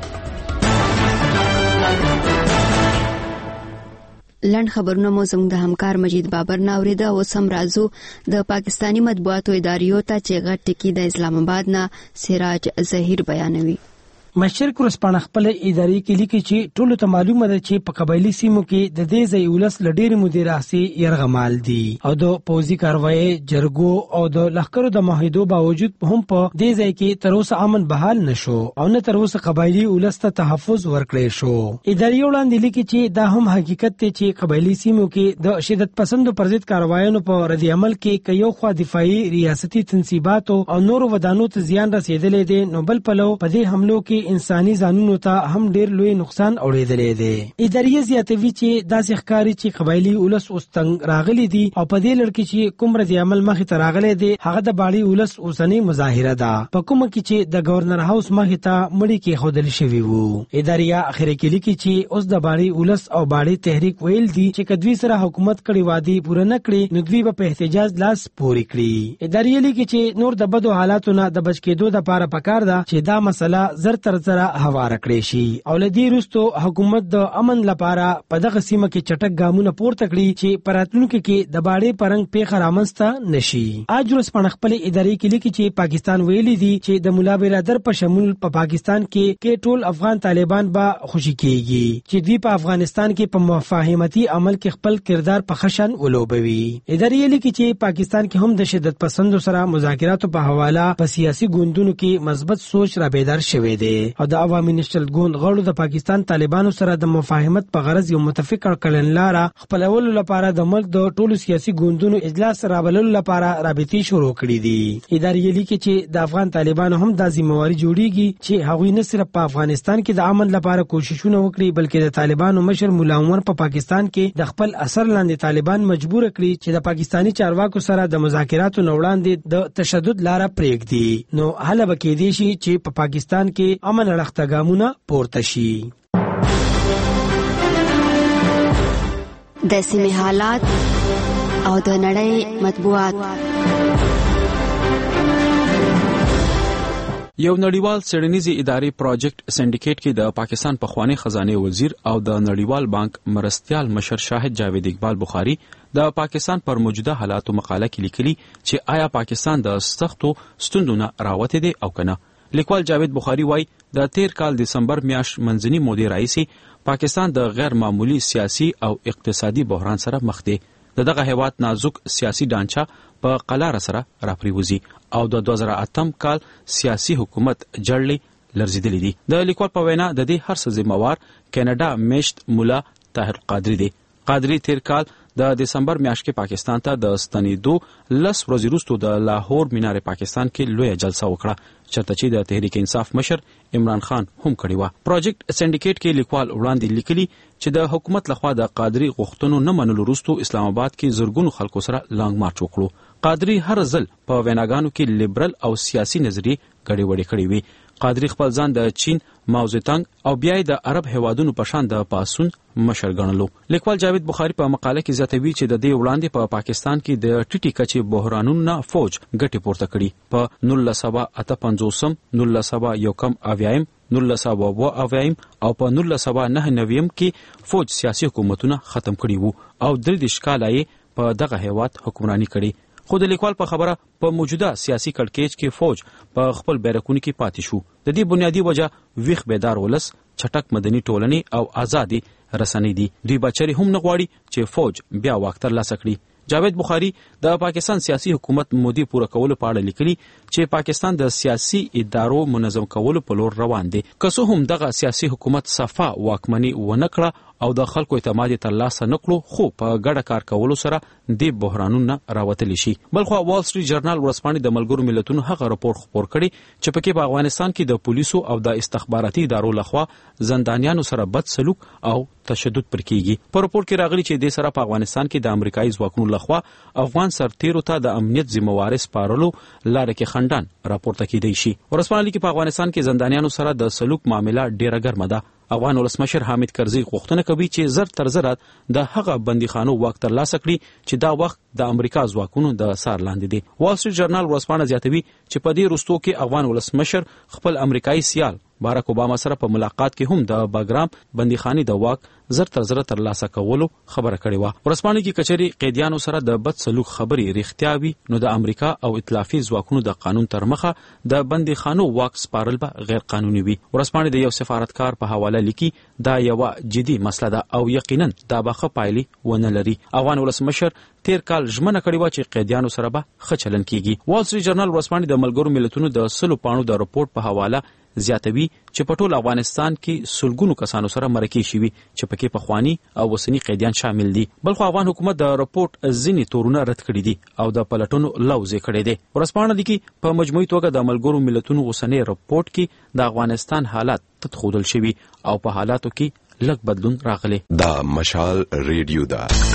لن خبرونه مو زموږ د همکار مجید بابر ناوریده او سم رازو د پاکستانی مطبوعاتو اداریو ته چې غټ ټکی د اسلام آباد نه سراج ظهیر بیانوي مشر کورسپانه خپل اداري کې لیکي چې ټولو ته معلومه ده چې په قبایلی سیمو کې د دې ځای ولس لډېر مدیراسي يرغمال دي او د پوزي کاروایی جرګو او د لخرو د معاهدو باوجود هم په دې ځای کې تر اوسه امن بحال نشو او نه تر اوسه قبایلی ولس ته تحفظ ورکړی شو اداري وړاندې لیکي چې دا هم حقیقت دی چې قبایلی سیمو کې د شدت پسندو پر ضد کاروایانو په رد عمل کې کيو خوا دفاعي ریاستي تنصیبات او نورو ودانو ته زیان رسیدلې دي نو بل پلو په دې حملو کې انساني ځانونو ته هم ډېر لوی نقصان اورېدلې دي اداري زیاتوي چې داسې ښکاری چې قبایلی ولس اوستنګ راغلي دي او په دې لړ کې چې کوم رد عمل مخې ته راغلي دي هغه د باړي ولس اوسنۍ مظاهره ده په کومه کې چې د گورنر هاوس مخې ته مړی کې خودل شوی وو اداري اخر کې لیکي چې اوس د باړي ولس او باړي تحریک ویل دي چې کدوی سره حکومت کړي وادي پوره نه کړي نو دوی په احتجاج لاس پوري کړی اداري لیکي چې نور د بدو حالاتو نه د بچ کېدو لپاره پکار ده چې دا مسله زر تر زره هواره کړی شي او لدی رستو حکومت د امن لپاره په دغه سیمه کې چټک ګامونه پورته کړی چې پراتلونکو کې د باړې پرنګ پیښه رامنځته نشي اجرس په خپل اداري کې لیکي چې پاکستان ویلي دي چې د مولا برادر په شمول په پاکستان کې کې ټول افغان طالبان به خوشي کیږي چې دوی په افغانستان کې په مفاهمتي عمل کې خپل کردار په خشن ولوبوي اداري لیکي چې پاکستان کې هم د شدت پسندو سره مذاکراتو په حواله په سیاسي ګوندونو کې مثبت سوچ را بیدار شوی دی او د عوامي نشل ګوند غړو د پاکستان طالبانو سره د مفاهمت په غرض یو متفق کړنلاره خپلولو لپاره د ملک د ټولو سیاسي ګوندونو اجلاس رابللو لپاره رابطې شروع کړې دي اداري لیکي چې د افغان طالبانو هم د ذمہواری جوړیږي چې هغوی نه صرف په افغانستان کې د امن لپاره کوششونه وکړي بلکې د طالبانو مشر مولا عمر په پاکستان کې د خپل اثر لاندې طالبان مجبور کړي چې د پاکستانی چارواکو سره د مذاکراتو نوړاندې د تشدد لاره پرېږدي نو حل به کېدی شي چې په پاکستان کې امن اړخته ګامونه پورته شي د سیمې حالات او د نړۍ مطبوعات یو نړیوال څېړنیزي ادارې پروجیکټ سندیکیټ کې د پاکستان پخوانی خزانه وزیر او د نړیوال بانک مرستيال مشر شاهد جاوید اقبال بخاری د پاکستان پر موجوده حالاتو مقاله کې لیکلي چې آیا پاکستان د سختو ستوندونو راوته دي او کنه لیکوال جاوید بخاری وای د تیر کال دسمبر میاشت منځنی مودې راځي پاکستان د غیر معمولی سیاسي او اقتصادي بحران سره مخ دی دغه هیواد نازک سیاسي ډانچه په قلار سره راپریوزي او د دوه زره اتم کال سیاسي حکومت جړلې لرزیدلې دي د لیکوال په وینا د دې هر څه ذمہوار کینیډا میشت مولا طاهر قادری دی قادری تیر کال د دسمبر میاشت کې پاکستان ته د ستنېدو لس ورځې وروسته د لاهور مینار پاکستان کې لوی جلسه وکړه چرته چې د تحریک انصاف مشر عمران خان هم کړی و پروجیکټ سندیکیټ کې لیکوال وړاندې لیکلي چې د حکومت لخوا د قادری غوښتنو نه منلو وروسته اسلام آباد کې زرګونو خلکو سره لانګ مارچ وکړو قادری هر ځل په ویناګانو کې لیبرل او سیاسي نظریې ګډې وډې کړې وي. قادری خپل ځان د چین، ماوزیتنګ او بیا د عرب هیوادونو په شان د پاسون مشر ګڼلو. لیکوال جاوید بخاری په مقاله کې زیاتوي چې د دې وړاندې په پا پاکستان کې د ټیټي کچې بحرانونو نه فوج ګټې پورته کړي. په نولس سوه اته پنځوسم، نولس سوه یو کم اویایم، نولس سوه اووه اویایم او په نولس سوه نهه نویم کې فوج سیاسي حکومتونه ختم کړي وو او درې دېرش کاله یې په دغه هیواد حکمرانی کړي. خو د لیکوال په خبره په موجوده سیاسي کړکېچ کې فوج په خپل بیرکونو کې پاتې شو. د دې بنیادی وجه ویښ بیدار ولس، چټک مدني ټولنې او آزادي رسنۍ دي. دوی بچري هم نه غواړي چې فوج بیا واک ترلاسه کړي. جاوید بخاری د پاکستان سیاسي حکومت مودي پوره کولو په اړه لیکلي چې پاکستان د سیاسي ادارو منظم کولو په لور روان دی. که څه هم دغه سیاسي حکومت صفا واکمني ونه کړه او د خلکو اعتماد ترلاسه نه کړو، خو په ګډه کار کولو سره د بحرانونو راوتلی شي. بلخو وال سټریټ جرنال ورځپاڼې د ملګرو ملتونو هغه راپور خپور کړي چې پکې په افغانستان کې د پولیسو او د استخباراتي ادارو لخوا زندانیانو سره بد سلوک او تشدد پر کیږي. په راپور کې راغلي چې د سره په افغانستان کې د امریکایي ځواکونو لخوا افغان سرتیرو ته د امنیت ذمہوار سپارلو لاره کې خندان راپورته کیدی شي. ورځپاڼې کې په افغانستان کې زندانیانو سره د سلوک معامله ډیره ګرمه ده. افغان ولسمشر حامد کرزي غوښتنه کوي چې زر تر زر د هغه بندیخانو واک ترلاسه کړي چې دا وخت د امریکا ځواکونو د سار لاندې دي. وال سټریټ جرنال ورځپاڼه زیاتوي چې په دې وروستو کې افغان ولسمشر خپل امریکایي سیال باراک اوباما سره په ملاقات کې هم د باګرام بندیخانې د واک زر تر زر ترلاسه کولو خبره کړې وه. ورځپاڼې کې کچري قیدیانو سره د بد سلوک خبرې رښتیا وي نو د امریکا او ائتلافي ځواکونو د قانون تر مخه د بندیخانو واک سپارل به غیر قانوني وي. ورځپاڼې د یو سفارتکار په حواله لیکي دا یوه جدي مسله ده او یقینا دا به ښه پایلې ونه لري. افغان ولسمشر تیر کال ژمنه کړې وه چې قیدیانو سره به ښه چلند کیږي. وال سټریټ جرنال ورځپاڼې د ملګرو ملتونو د سلو پاڼو د رپورټ په حواله زیاتوي چې په ټول افغانستان کې سلګونو کسانو سره مرکې شوي چې پکې پخواني او اوسني قیدیان شامل دي. بلخو افغان حکومت د رپورټ ځینې تورونه رد کړي دي او د پلټنو لوز یې کړی دی. ورځپاڼه لیکي په مجموعي توګه د ملګرو ملتونو اوسنی رپورټ کې د افغانستان حالات تدخودل شوي او په حالاتو کې لږ بدلون راغلی. دا مشال ریډیو ده.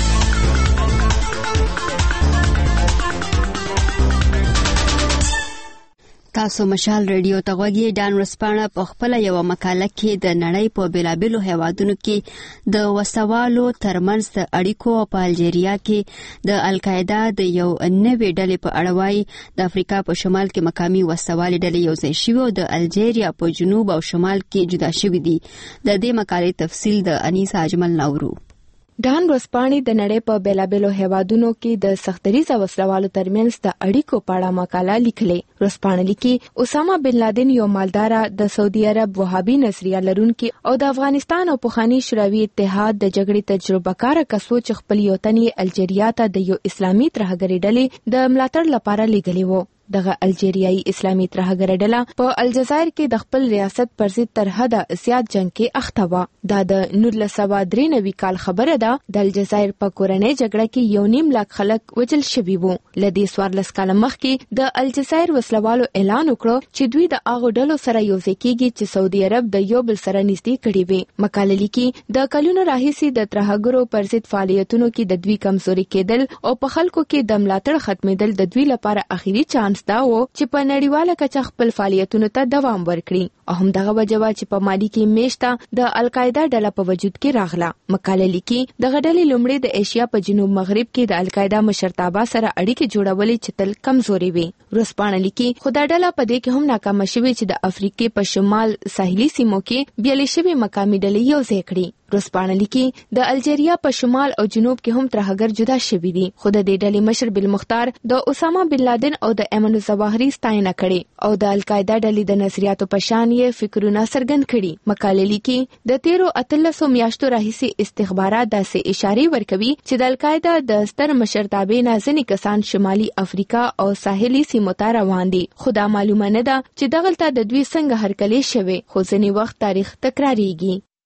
تاسو مشال ریډیو ته غوږی. ډان ورځپاڼه په خپل یو مقاله کې د نړۍ په بیلابیلو هیوادونو کې د وسوالو ترمنځ د اړیکو او په الجیریا کې د القاعده د یو نوې ډلې په اړه وایي. د افریقا په شمال کې مقامي وسوالې ډلې یو ځای شوي او د الجیریا په جنوب او شمال کې جدا شوي دي. د دې مقالې تفصیل د انیسا اجمل نورو. ډان ورځپاڼې د نړۍ په بیلابیلو هیوادونو کې د سختریزه وسلوالو ترمنځ د اړیکو په اړه مقاله لیکلې. ورځپاڼه لیکي اسامه بن لادن یو مالدار د سعودي عرب وهابي نظریه لرونکي او د افغانستان او پخوانی شوروي اتحاد د جګړې تجربه کار کسو چې خپل یو تنې الجیریا ته د یو اسلامي ترهګرۍ ډلې د ملاتړ لپاره لیږلي وو. دغه الجیریایي اسلامي ترهګر ډله په الجزایر کې د خپل ریاست پر ضد تر حده زیات جنگ کې اخته و. دا د نولس سوه درې نوي کال خبره ده. د الجزایر په کورنۍ جګړه کې یو نیم لاک خلک وژل شوي وو. له دې څوارلس کاله مخکې د الجزایر وسلوالو اعلان وکړ چې دوی د هغو ډلو سره یوځای کېږي چې سعودي عرب د یو بل سره نږدې کړي وي. مقاله لیکي د کلونو راهیسې د ترهګرو پر ضد فعالیتونو کې د دوی کمزوري کېدل او په خلکو کې د ملاتړ ختمېدل د دوی لپاره اخیری چانس دا و چې په نړیواله کچه خپل فعالیتونو ته دوام ورکړي. او همدغه وجه وه چې په مالي کې میشته د القاعده ډله په وجود کې راغله. مقاله لیکي دغه ډلې لومړی د ایشیا په جنوب مغرب کې د القاعده مشرتابه سره اړیکې جوړولې چې تل کمزوري وي. ورځپاڼه لیکي خو دا ډله په دې کې هم ناکامه شوې چې د افریقې په شمال ساحلي سیمو کې بیلې شوې مقامي ډلې یوځای کړي. ورځپاڼه لیکي د الجیریا په شمال او جنوب کې هم ترهګر جدا شوي دي. خو د دې ډلې مشر بالمختار د اسامه بن لادن او د ایمن الظواهري ستاینه کړې او د القاعده ډلې د نظریاتو په شان یې فکرونه څرګند کړي. مقاله لیکي د تیرو اتلسو میاشتو راهیسې استخبارات داسې اشارې ورکوي چې د القاعده د ستر مشرتابې نه ځینې کسان شمالي افریقا او ساحلي سیمو ته روان دي. خو دا معلومه نه ده چې دغلته د دوی څنګه هرکلی شوی، خو ځینې وخت تاریخ تکراریږي.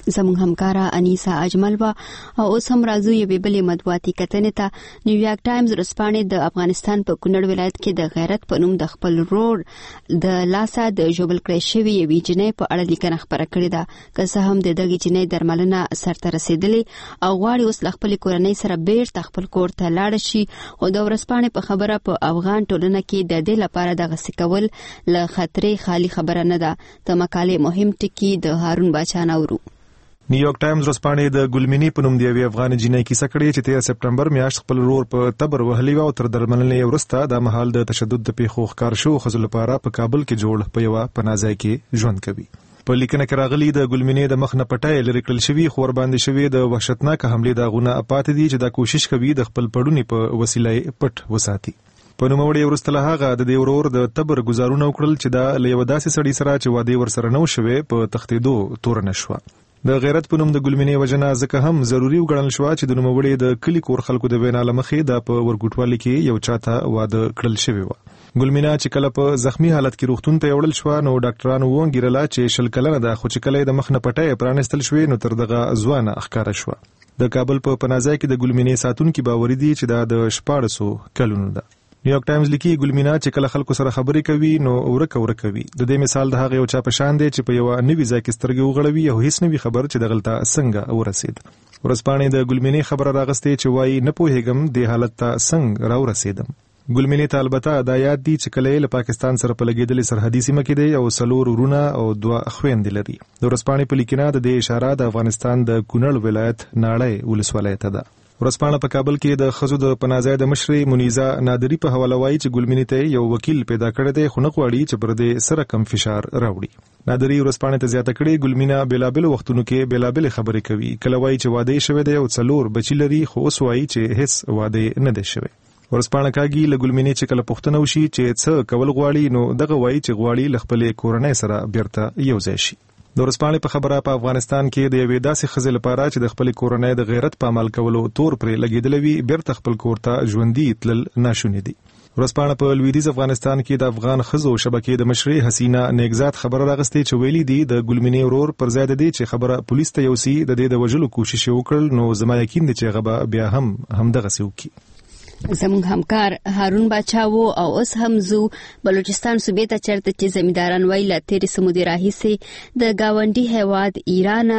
زموږ همکاره انیسا اجمل وا او اوس هم راځو یوې بلې مطبوعاتي کتنې ته. نیویارک ټایمز ورځپاڼې د افغانستان په کونړ ولایت کې د غیرت په نوم د خپل رور د لاسه د ژوبل کړې شوې یوې جنۍ په اړه لیکنه خپره کړې ده. که څه هم د دغې جنۍ درملنه سرته رسېدلې او غواړي اوس له خپلې کورنۍ سره بیرته خپل کور ته لاړه شي، خو د ورځپاڼې په خبره په افغان ټولنه کې د دې لپاره دغسې کول له خطرې خالي خبره نه ده. د مقالې مهم ټکي د هارون باچا نورو. نیویارک ټایمز ورځپاڼې د ګلمینی په نوم د یوې افغان جنۍ کیسه کړې چې تیر سپټمبر میاشت خپل رور په تبر وهلی او تر درملنې وروسته د مهال د تشدد د پیښو ښکار شو ښځو لپاره په کابل کې جوړ په یوه پناه ځای کې ژوند کوي. په لیکنه کې راغلي د ګلمینې د مخ نه پټای لري کړل شوی خو ور باندې شوی د وحشتناک حمله داغونه پاتې دي چې دا کوشش کوي د خپل پړونی په وسیله پټ وساتي. په نوموړي وروسته له هغه د دې ورور د تبر گزارونه وکړل چې دا له یو داسې سړي سره چې واده ورسره نه شوی په تختیدو تور نشوه. د غیرت په نوم د ګلمینې وجنه ځکه هم ضروری وګڼل شو چې د نوموړي د کلی کور خلکو د وینا لمخې د په ورګوټوالي کې یو چاته واده کړل شوی و. ګلمینا چې کله په زخمی حالت کې روغتون ته وړل شو نو ډاکټرانو وونګیرله چې شل کلنه ده، خو چې کله د مخ نه پټای پرانستل شوی نو تر دغه ځوانه ښکارا شو. د کابل په پناه ځای کې د ګلمینې ساتونکو باور دي چې دا د شپاړس سوه کلونو ده. نیویارک ټایمز لیکي ګلمینا چې کله خلکو سره خبرې کوي نو ورکه ورکه وي. د دې مثال د هغه یو چا په شان دی چې په یو نوي ځای کې سترګې وغړوي او هیڅ نوي خبر چې دغلطه څنګه ورسید. ورځپاڼې د ګلمینې خبره راغستې چې وایي نه پوهېږم د حالت ته څنګه راورسېدم. ګلمینې ته البته دا یاد دي چې کله له پاکستان سره په لګېدلې سرحدي سیمه کې دی او څلور ورونه او دوه خويندې لري. د ورځپاڼې په لیکنه د دې اشاره د افغانستان د کونړ ولایت ناړۍ ولسوالۍ ته ده. ورځپاڼه په کابل کې د ښځو د پناه ځای د مشرې منیزه نادری په حواله وایي چې ګلمینې ته یو وکیل پیدا کړی دی خو نه غواړي چې پر دې سره کم فشار راوړي. نادری ورځپاڼې ته زیاته کړې ګلمینا بېلابېلو وختونو کې بېلابېلې خبرې کوي. کله وایي چې واده شوی دی او څلور بچي لري، خو اوس وایي چې هیڅ واده نه دی شوی. ورځپاڼه کاږي له ګلمینې چې کله پوښتنه وشي چې څه کول غواړي نو دغه وایي چې غواړي له خپلې کورنۍ سره بیرته یو ځای شي. د ورځپاڼې په خبره په افغانستان کې د یوې داسې ښځې لپاره چې د خپلې کورنۍ د غیرت په عمل کولو تور پرې لګېدلی وي بیرته خپل کور ته ژوندي تلل ناشوني دي. ورځپاڼه په لویدیځ افغانستان کې د افغان ښځو شبکې د مشرې حسینه نیکزاد خبره راغستې چې ویلي دي د ګلمینې ورور پر ځای د دې چې خبره پولیس ته یوسي د دې د وژلو کوشش وکړل نو زما یقین دی چې هغه به بیا هم همدغسې وکړي. زموږ همکار هارون باچا وو او اوس هم زو بلوچستان صوبې ته چرته چې زمینداران وایي له تېرې څه مودې راهیسې د ګاونډي هیواد ایران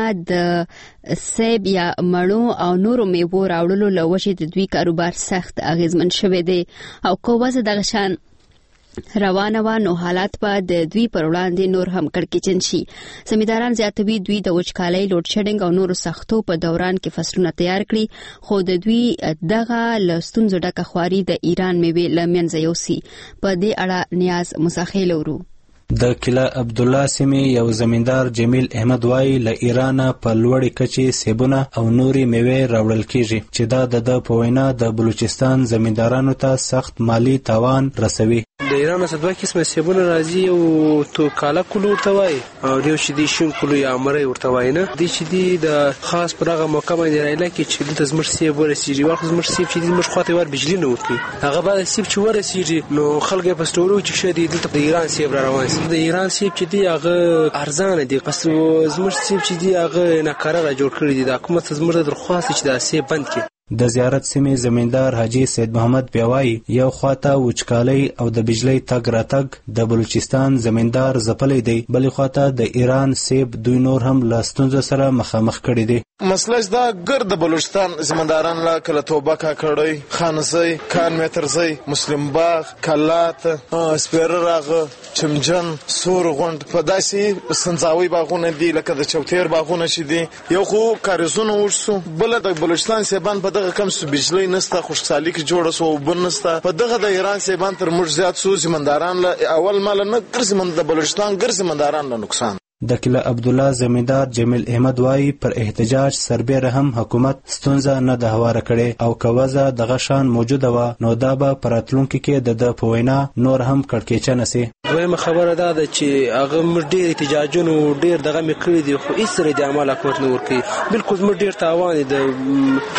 د سیب یا مڼو او نورو میوو راوړلو له وجې د دوی کاروبار سخت اغیزمن شوی دی او که وضع دغه شان روانه وه نو حالات به د دوی پر وړاندې نور هم کړکېچن شي. زمینداران زیاتوي دوی د وچکالۍ، لوډ شیډینګ او نورو سختو په دوران کې فصلونه تیار کړي خو د دوی دغه له ستونزو ډکه خواري د ایران میوې له منځه یوسي. په دې اړه نیاز مساخیل ورو. د کلا عبدالله سیمې یو زمیندار جمیل احمد وایي له ایران په لوړې کچې سیبونه او نورې میوې راوړل کیږي چې دا د د په وینا د بلوچستان زمیندارانو ته سخت مالی تاوان رسوي. د ایران څخه دوه قسمه سیبونه راځي او تو کالا کلو ورته وایي او یو چې دی شین کلو یا امرۍ ورته وایي. نه دی چې دی د خاص پر هغه موقع باندې رایله کې چې دلته زموږ سیب ورسېږي واخو زموږ سیب چې دی زموږ خواته ور بجلي نه ورکوي هغه بعد سیب چې ورسېږي نو خلک یې په سټورو کې ښه دی دلته د ایران سیب را روان سي. د ایران سیب چې دی هغه ارزانه دی پس زموږ سیب چې دی هغه ناکاره را جوړ کړی دی د حکومت زموږ درخواست چې دا سیب بند کړي. د زیارت سیمې زمیندار حاجی سید محمد بیاوای یو خواته وچکالۍ او د بجلی تګ راتګ د بلوچستان زمیندار ځپلی دی، بلې خواته د ایران سیب دوی نور هم له ستونزو سره مخامخ کړي دي. مسله دا ګرد بلوچستان زمینداران لا کله توبه کا کړی خانزی کان مترزی مسلم باغ کلات سپیر راغه چمجن سور غوند په داسې سنځاوي باغونه دي لکه د چوتیر باغونه شي دي یو خو کارزونه ورسو بل د بلوچستان سیبان په دغه کم سو بجلی نسته خوشحالي کې جوړه سو بن نسته په دغه د ایران سیبان تر موږ زیات سو زمینداران له اول مال نه ګرځي د بلوچستان ګرځي زمینداران له نقصان. د کلا عبدالله زمیندار جمیل احمد وایي پر احتجاج سربیره هم حکومت ستونزه نه ده هواره کړې او که وضع دغه شان موجوده وه نو دا به په راتلونکي کې د ده په وینا نور هم کړکېچنه سي. دویمه خبره دا ده چې هغه موږ ډېر احتجاجونه ډېر دغه مې کړي دي خو هېڅ سره د عمل حکومت نه ورکوي. بلکل موږ ډېر تاوان دی د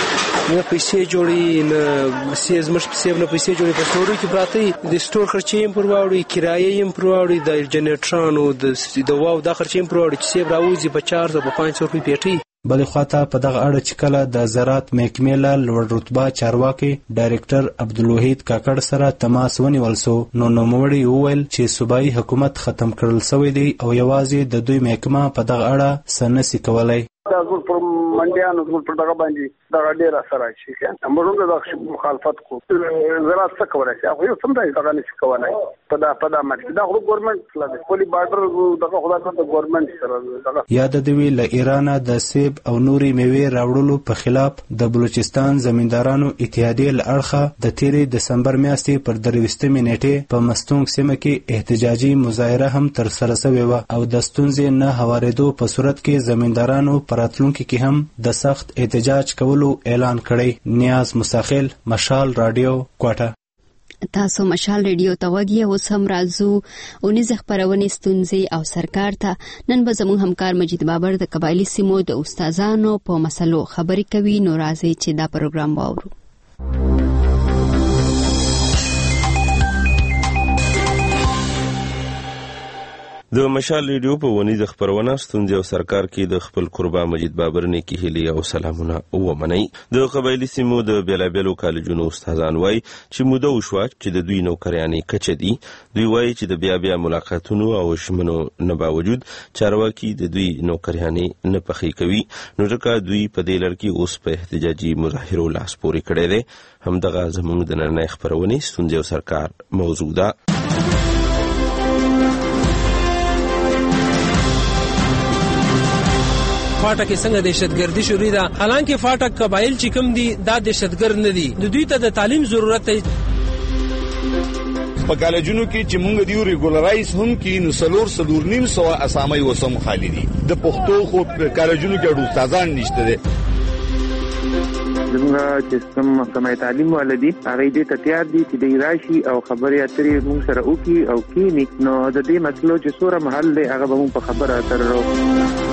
نه پیسې جوړي نه سیز مش پیسې نه پیسې جوړي په ستوري کې پراته د ستور خرچې هم پر واوړي کرایې هم پر واوړي د جنریټرانو د د واو د خرچې هم پر واوړي چې راوځي په چار سو په پنځه سو روپۍ پیټي. بلې خواته په دغه اړه چې کله د زراعت محکمې له لوړ رتبه چارواکي ډایرکټر عبدالوحید کاکړ سره تماس ونیول سو نو نوموړي وویل چې صوبایي حکومت ختم کړل شوی دی او یوازې د دوی محکمه په دغه اړه څه نشي کولی. دا زول پر منډیانو زول پر دغه باندې دغه ډیر اثر راشي که موږ د مخالفت کو زراعت څه کولای شي هغه سم دی دغه نشي کولای په دا په دا باندې دا خو ګورنمنت سره پولی بارډر دغه خدای ته ګورنمنت سره دغه یاد دی وی له ایران د سیب او نوري میوې راوړلو په خلاف د بلوچستان زمیندارانو اتحادیه لړخه د تیرې دسمبر میاشتې پر درويستمې نیټه په مستونګ سیمه کې احتجاجي مظاهره هم تر سره شوې و او د ستونزې نه هوارېدو په صورت کې زمیندارانو راتلونکي کې هم د سخت احتجاج کولو اعلان کړی. نیاز مساخل، مشال رادیو، کوټه. تاسو مشال ریډیو ته وګورئ. اوس هم راځو اونیز خبرونه ستونزې او سرکار ته. نن به زموږ همکار مجید بابر د قبایلی سیمو د استادانو په مسلو خبرې کوي. نو راځي چې دا پروګرام واورو. د مشال ریډیو په ونیز خبرونه ستونزې او سرکار کې د خپل قربا مجید بابر نیکی هیلي او سلامونه ومنئ. د قبایلی سیمو د بیلابیلو کالجونو استادان وایي چې موده وشوه چې د دوی نوکریانې کچه دي. دوی وایي چې د بیا بیا ملاقاتونو او ژمنو نه باوجود چارواکي د دوی نوکریانې نه پخې کوي. نو ځکه دوی په دې لړ کې اوس په احتجاجي مظاهرو لاس پورې کړی دی. همدغه زموږ د نننۍ خبرونې ستونزې او سرکار موضوع ده. فاټک څنګه دهشتګردي شروع ده، حالانکه فاټک قبایل چې کوم دي دا دهشتګرد نه دي. د دوی ته د تعلیم ضرورت دی. په کالجونو کې چې مونږ دیو ریګولرایز هم کې نو سلور سلور نیم سو اسامي وسم خالی دي. د پښتو خو په کالجونو کې استادان نشته دي. زموږ چې کوم محکمه تعلیم ولدي هغه دې ته تیار دي چې د راشي او خبرې اترې موږ سره وکړي او کینی نو د دې مسلو چې سوره محل دی هغه به موږ په خبره اترو.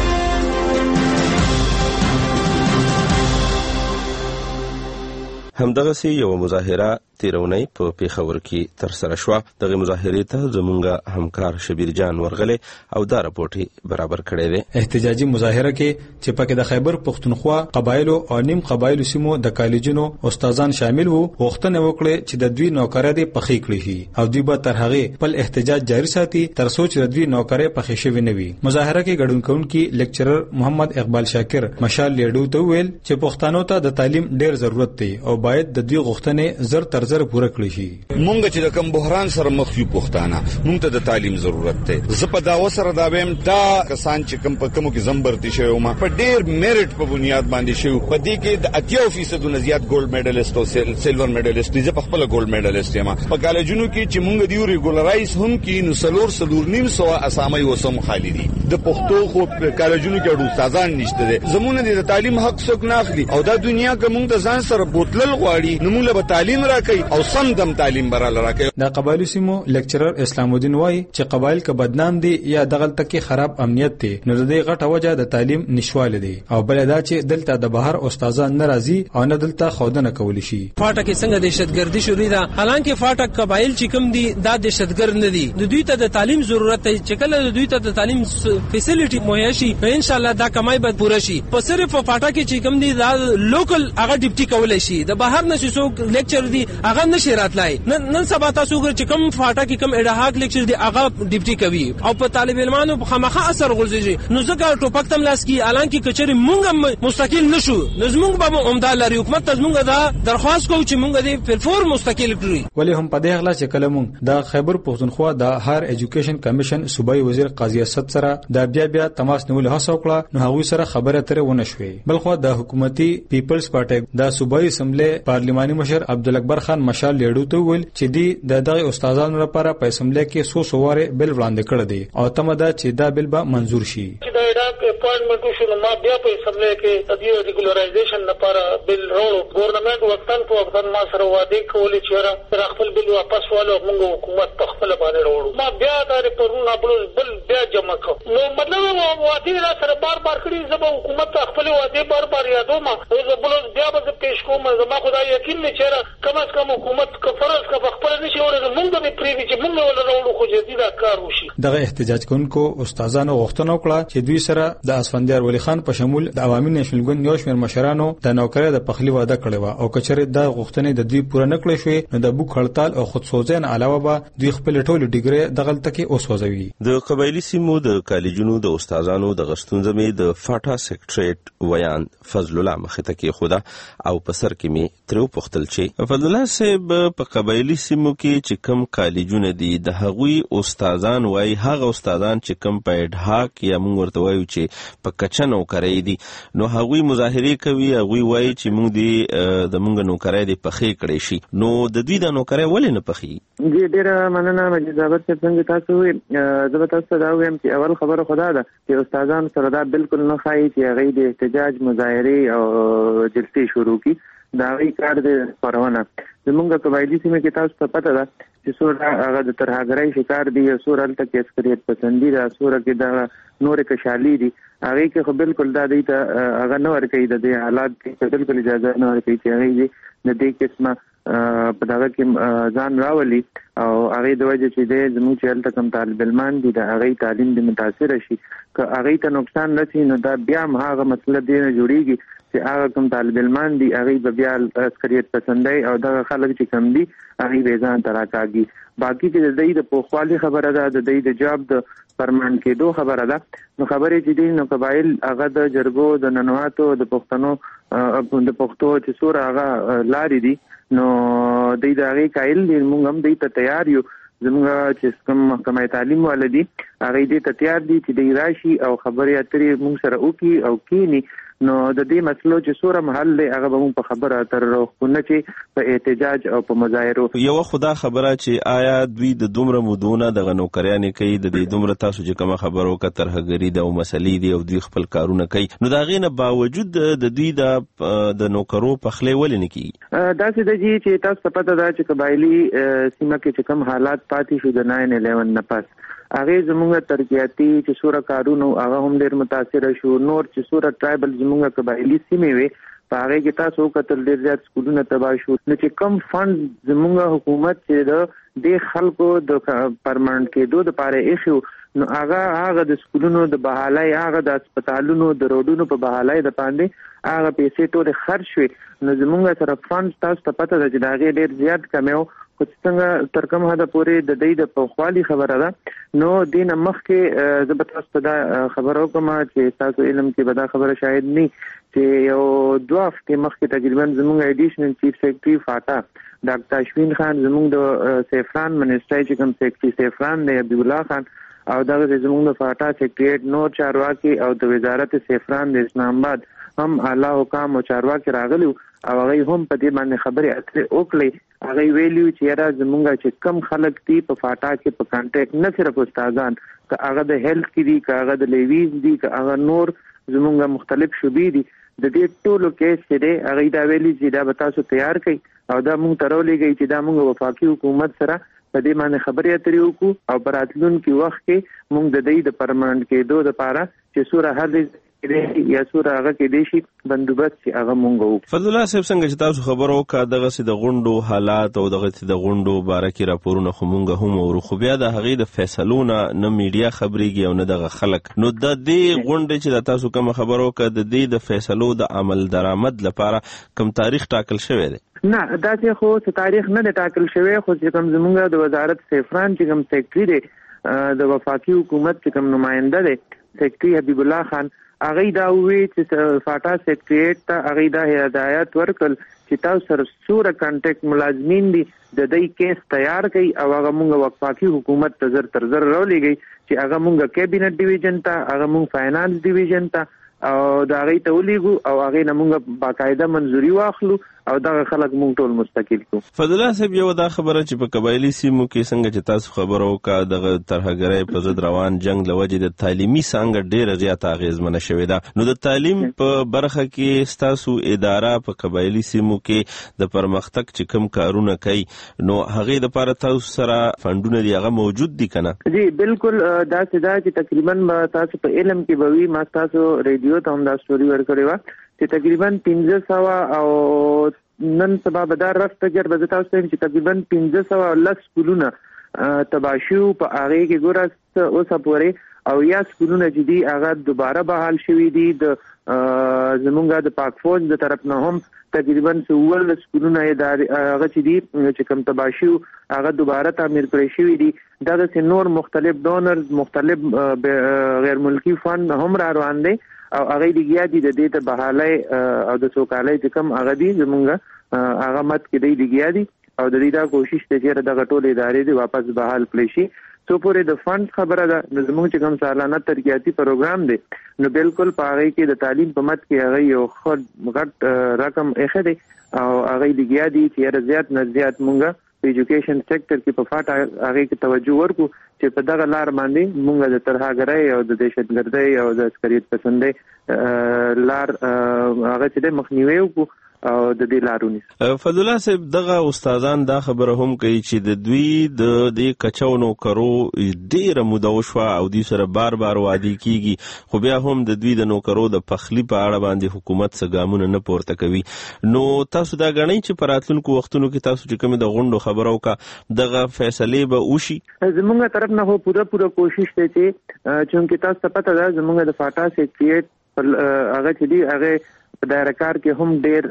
همدغه سي یو مظاهره تیرونی په پیښور کې تر سره شو. دغه مظاهره ته زمونږ همکار شبیر جان ورغله او دا راپورټي برابر کړی دی. احتجاجي مظاهره کې چې پکې د خیبر پښتونخوا قبایلو او نیم قبایلو سیمو د کالجونو استادان شامل وو، وختنه وکړي چې د دوی نوکرۍ د پخې کړي هي او دوی به تر هغه خپل احتجاج جاری ساتي تر څو چې د دوی نوکرۍ پخې شوي نه وي. مظاهره کې ګډون کوونکي لیکچرر محمد اقبال شاکر مشال لیډو ته ویل چې پښتنو ته د تعلیم ډیر ضرورت دی او باید د دوی غوښتنې زر تر زر پوره کړی شي. مونږ چې د کوم بحران سره مخ یو پښتانه مونږ ته د تعلیم ضرورت دی. زه په دا وسره دا ویم دا کسان چې کوم په کوم کې زمبرتي شوی ما په ډیر میرټ په بنیاد باندې شوی په دې کې د اتیا فیصد نه زیات ګولډ میډالست او سیلور میډالست دي. زه په خپل ګولډ میډالست یم. په کالجونو کې چې مونږ دیو ریګولرایز هم کې نو سلور سلور نیم سو اسامي وسم خالی دي. د پښتو خو په کالجونو کې استادان نشته دي. زمونه د تعلیم حق څوک نه اخلي او دا دنیا کې مونږ د ځان سره بوتلل غواړي نو موږ له تعلیم راکې او سم دم تعلیم براله راکې. د قبایلی سیمو لیکچرر اسلام الدین وای چې قبایل کې بدنام دي یا دغلت کې خراب امنیت دي نو د دې غټه وجه د تعلیم نشواله دي او بل دا چې دلته د بهر استادان ناراضي او نه دلته خودنه کولی شي. فاټک څنګه دهشتګردي شروع ده، حالانکه فاټک قبایل چې کوم دي دا دهشتګرد نه دي. د دوی ته د تعلیم ضرورت دی. چې کله د دوی ته د تعلیم فیسیلیټي مهیا شي ان شاء الله دا کمای به پوره شي. په صرف فاټک چې کوم دي دا لوکل هغه ډیپټي کولای شي. د بهر نشي سو لیکچر دی هغه نشي راتلای. نن سبا تاسو ګر چې کوم فاټا کې کوم اډهاک لیکچر دی هغه ډیپټي کوي او په طالب علمانو په خامخا اثر غورځي. نو ځکه ټوپک تم لاس کی اعلان کې کچري مونږ مستقل نشو. نظمونږ به عمده لري. حکومت تزمونږ دا درخواست کوو چې مونږ دې په فور مستقل کړی. ولی هم په دې اغلا چې کله مونږ د خیبر پښتونخوا د هایر ایجوکیشن کمیشن صوبایي وزیر قاضي اسد سره د بیا بیا تماس نیول هڅه وکړه نو هغه سره خبره ترې ونه شوې. بلخو د حکومتي پیپلز پارټي د صوبایي اسمبلی پارلماني مشر عبدالاکبر خان مشال لیډو ته ویل چې دی د دغه استادانو لپاره په اسمبلی کې سو سواره بل وړاندې کړ دی او تمه ده چې دا بل به منزور شي. دا عراق اپوینټمنټ شو ما بیا په اسمبلی کې د دې ریګولرایزیشن لپاره بل راو ګورنمنت وختن په وختن ما سره وعده کولې چې را خپل بل واپس والو موږ حکومت په خپل باندې راوړو. ما بیا دا ریپورټونه بل بل بیا جمع کړ. نو مطلب وعده را سره بار بار کړی زما حکومت خپل وعده بار بار یادوم زه بل بیا به پیش کوم. زما خدای یقین نه چیرې کم از کم حکومت کو فرض کا خپل نشي ورته موږ به پریوي چې موږ ولا راوړو خو جديدا کار وشي. دغه احتجاج کوونکو استادانو غوښتنه وکړه چې دوی سره د اسفندیار ولی خان په شمول د عوامي نېشنل ګوند یو شمېر مشرانو د نوکرۍ د پخلي وعده کړې و او کچره د غوښتنې د دوی پوره نکړې شوې نو د بوک هړتال او خودسوځین علاوه به دوی خپل ټول ډیګري دغلته کې اوسوځوي. د قبایلی سیمو د کالجونو د استادانو د غشتون زمې د فاټا سیکریټریټ ویان فضل الله مخته کې خدا او په سر کې می ترو پختل چې فضل الله صاحب په قبایلی سیمو کې چې کم کالجونه دي د هغوی استادان وای هغه استادان چې کم په ډهاک یا موږ ورته وایو چې په کچنو کوي دي نو هغوی مظاهره کوي هغوی وای چې موږ دي د موږ نوکرای دي پخې کړې شي نو د دوی د نوکرای ولې نه پخې. جی ډیره مننه مجدابت څنګه تاسو وي زه تاسو ته دا وایم چې اول خبره خدا ده چې استادان سره دا بالکل نه خایي چې هغه د احتجاج مظاهره او جلسې شروع کی دا وی کار دې پرونه زمونږ قبایلی سیمه کې تاسو ته پته ده چې سور هغه د ترهګرۍ شکار دي سور الته کې عسکریت پسندي ده سور کې دا نور کشالي دي هغه کې خو بالکل دا دی ته هغه نه ورکوي د دې حالات کې بالکل اجازه نه ورکوي چې هغه د دې قسمه په دغه کې ځان راولي او هغه د وجه چې د زموږ چې الته کوم طالب علمان دي د هغه تعلیم دې متاثر شي که هغه ته نقصان نشي نو دا بیا هم هغه مسله دی نه جوړیږي چې هغه کوم طالب علمان دي هغه به بیا عسکریت پسندي او دغه خلک چې کم دي هغه به ځان تراکاږي. باقي چې د دې د پوخوالي خبره ده د دې د جواب د پرمان کېدو خبره ده نو خبرې چې دي نو قبایل هغه د جرګو د ننواتو د پښتنو د پښتو چې سور هغه لاري دي نو د دې هغه قائل دي موږ هم دې ته تیار یو زموږ چې کوم محکمه تعلیم ولدي هغه دې ته تیار دي چې د راشي او خبرې اترې موږ سره وکي او کینی نو د دې مسلو چې سوره محل له هغه به په خبره تر خونه چې په احتجاج او په مظاهرو یو خدا خبره چې آیا دوی د دومره مودونه د غنوکریانې کوي د دې دومره تاسو چې کوم خبرو کتر هغری د مسلې دی او دوی خپل کارونه کوي نو دا غینه باوجود د دوی د د نوکرو په خله ولې نه کوي دا څه دی چې تاسو پته ده چې قبایلی سیمه کې کوم حالات پاتې شو د ناین الیون نه پس هغه زموږ ترقیاتي چې سوره کارونو هغه هم ډیر متاثر شو نور چې سوره ټرایبل زموږ قبایلی سیمه وي په هغه کې تاسو کتل ډیر زیات سکولونه تباہ شو نو چې کم فند زموږ حکومت چې د خلکو د پرماننت کېدو لپاره ایښو نو هغه هغه د سکولونو د بحالای هغه د هسپتالونو د روډونو په بحالای د باندې هغه پیسې ټول خرج شوي نو زموږ سره فند تاسو ته پته ده چې دا غي ډیر زیات کمیو خو څنګه تر کوم حد پورې د دې د پخوالي خبره ده نو دین مخکې زه به تاسو ته خبرو کوم چې تاسو علم کې به دا خبره شاید نه چې یو دوه هفته مخکې تقریبا زموږ ایډیشنل چیف سیکریټری فاټا ډاکټر اشوین خان زموږ د سیفران منسټري چې کوم سیکریټری سیفران دی عبد الله خان او دغه زموږ د فاټا سیکریټریټ نور چارواکي او د وزارت سیفران د اسلام آباد هم اعلی حکام او چارواکي راغلي او هغه هم په دې باندې خبرې اترې وکړي هغه ویلو چې را زمونږ چې کم خلک دي په فاټا کې په کانټیکټ نه صرف استادان که هغه د هیلث کې دي که هغه د لیویز دي که هغه نور زمونږ مختلف شوبې دي د دې ټولو کیس چې دی هغه دا ویلي چې دا به تاسو تیار کړئ او دا مونږ ته راولېږئ چې دا مونږ وفاقي حکومت سره په دې باندې خبرې اترې وکړو او په راتلونکي وخت کې مونږ د دې د پرماننت کېدو لپاره چې سوره هر یا سوره هغه کې دي شي بندوبست چې هغه مونږ وو. فضل الله صاحب څنګه چې تاسو خبرو کا دغه سي د غونډو حالات او دغه سي د غونډو بارکي راپورونه خو مونږ هم ورو خو بیا د هغه د فیصلونه نه میډیا خبريږي او نه دغه خلک نو د دې غونډې چې تاسو کوم خبرو کا د دې د فیصلو د عمل درآمد لپاره کوم تاریخ ټاکل شوی دی؟ نه دا چې خو تاریخ نه ټاکل شوی خو چې کوم زمونږ د وزارت سیفران چې کوم سیکریټری دی د وفاقي حکومت چې کوم نماینده دی سیکریټری حبیب الله خان هغه دا وی چې فاټا سیکریټریټ ته هغه دا هدایت ورکړ چې تاسو سره سوره کانټیکټ ملازمین دي د دې کیس تیار کړي او هغه مونږ وفاقي حکومت ته زر تر زر راولېږي چې هغه مونږ کابینټ ډیویژن ته هغه مونږ فاینانس ډیویژن ته او دا غي ته ولېګو او هغه نمونږ باقاعده منځوري واخلو او دغه خلک مونږ ټول مستقل کو. فضل الله صاحب یو دا خبره چې په قبایلی سیمو کې څنګه چې تاسو خبرو کا دغه ترهګرۍ په ضد روان جنگ لوجه د تعلیمي څنګه ډیره زیاته اغیزمنه شوې ده، نو د تعلیم په برخه کې ستاسو اداره په قبایلی سیمو کې د پرمختګ چې کوم کارونه کوي نو هغه د لپاره تاسو سره فندونه دی هغه موجود دي کنه؟ جی بالکل دا سدا چې تقریبا تاسو په علم کې بوي ما تاسو ریډیو ته هم دا سټوري ورکړې و چې تقریبا پنځه سوه او نن سبا به دا رف تجربه زه تاسو ته چې تقریبا پنځه سوه لس سکولونه تباشو په هغه کې ګوره اوسه پورې او یا سکولونه چې دي هغه دوباره بحال شوي دي د زمونږ د پاک فوج د طرف نه هم تقریبا سوول سکولونه هغه چې دي چې کوم تباشو هغه دوباره تعمیر کړی شوی دي. دغه سه نور مختلف ډونرز مختلف غیر ملکی فند هم را روان دي او هغه دیګیا دي د دې ته بحالای او د سوکالۍ چې کوم هغه دي زمونږ هغه مت کې دی دیګیا دي او د دې دا کوشش ته چې دغه ټول ادارې دي واپس بحال کړي شي. سو پورې د فند خبره ده زموږ چې کوم سالانه ترقیاتي پروګرام دی نو بالکل په هغه کې د تعلیم په مت کې هغه یو غټ رقم اخی دی او هغه لګیا دي چې زیات نه زیات مونږه په ایجوکیشن سېکټر کې په فاټ هغه کې توجه ورکو چې په دغه لار باندې مونږ د ترهګرۍ او د دهشتګردۍ او د عسکریت پسندۍ لار هغه چې مخنیوي وکړو او د دې لارونی. فضل الله صاحب دغه استادان دا خبره هم کوي چې د دوی د دې کچاونو کرو ډیره موده وشوه او دوی سره بار بار وادي کیږي خو بیا هم د دوی د نوکرو د پخلی په اړه باندې حکومت څه ګامونه نه پورته کوي. نو تاسو دا غنئ چې په راتلونکو وختونو کې تاسو چې کوم د غونډو خبرو کا دغه فیصله به وشي؟ زموږه طرف نه هو پوره پوره کوشش دی چې چې تاسو ته پته ده زموږه د فاټا سیکریټ هغه چې دی هغه په دایره کار کې هم ډیر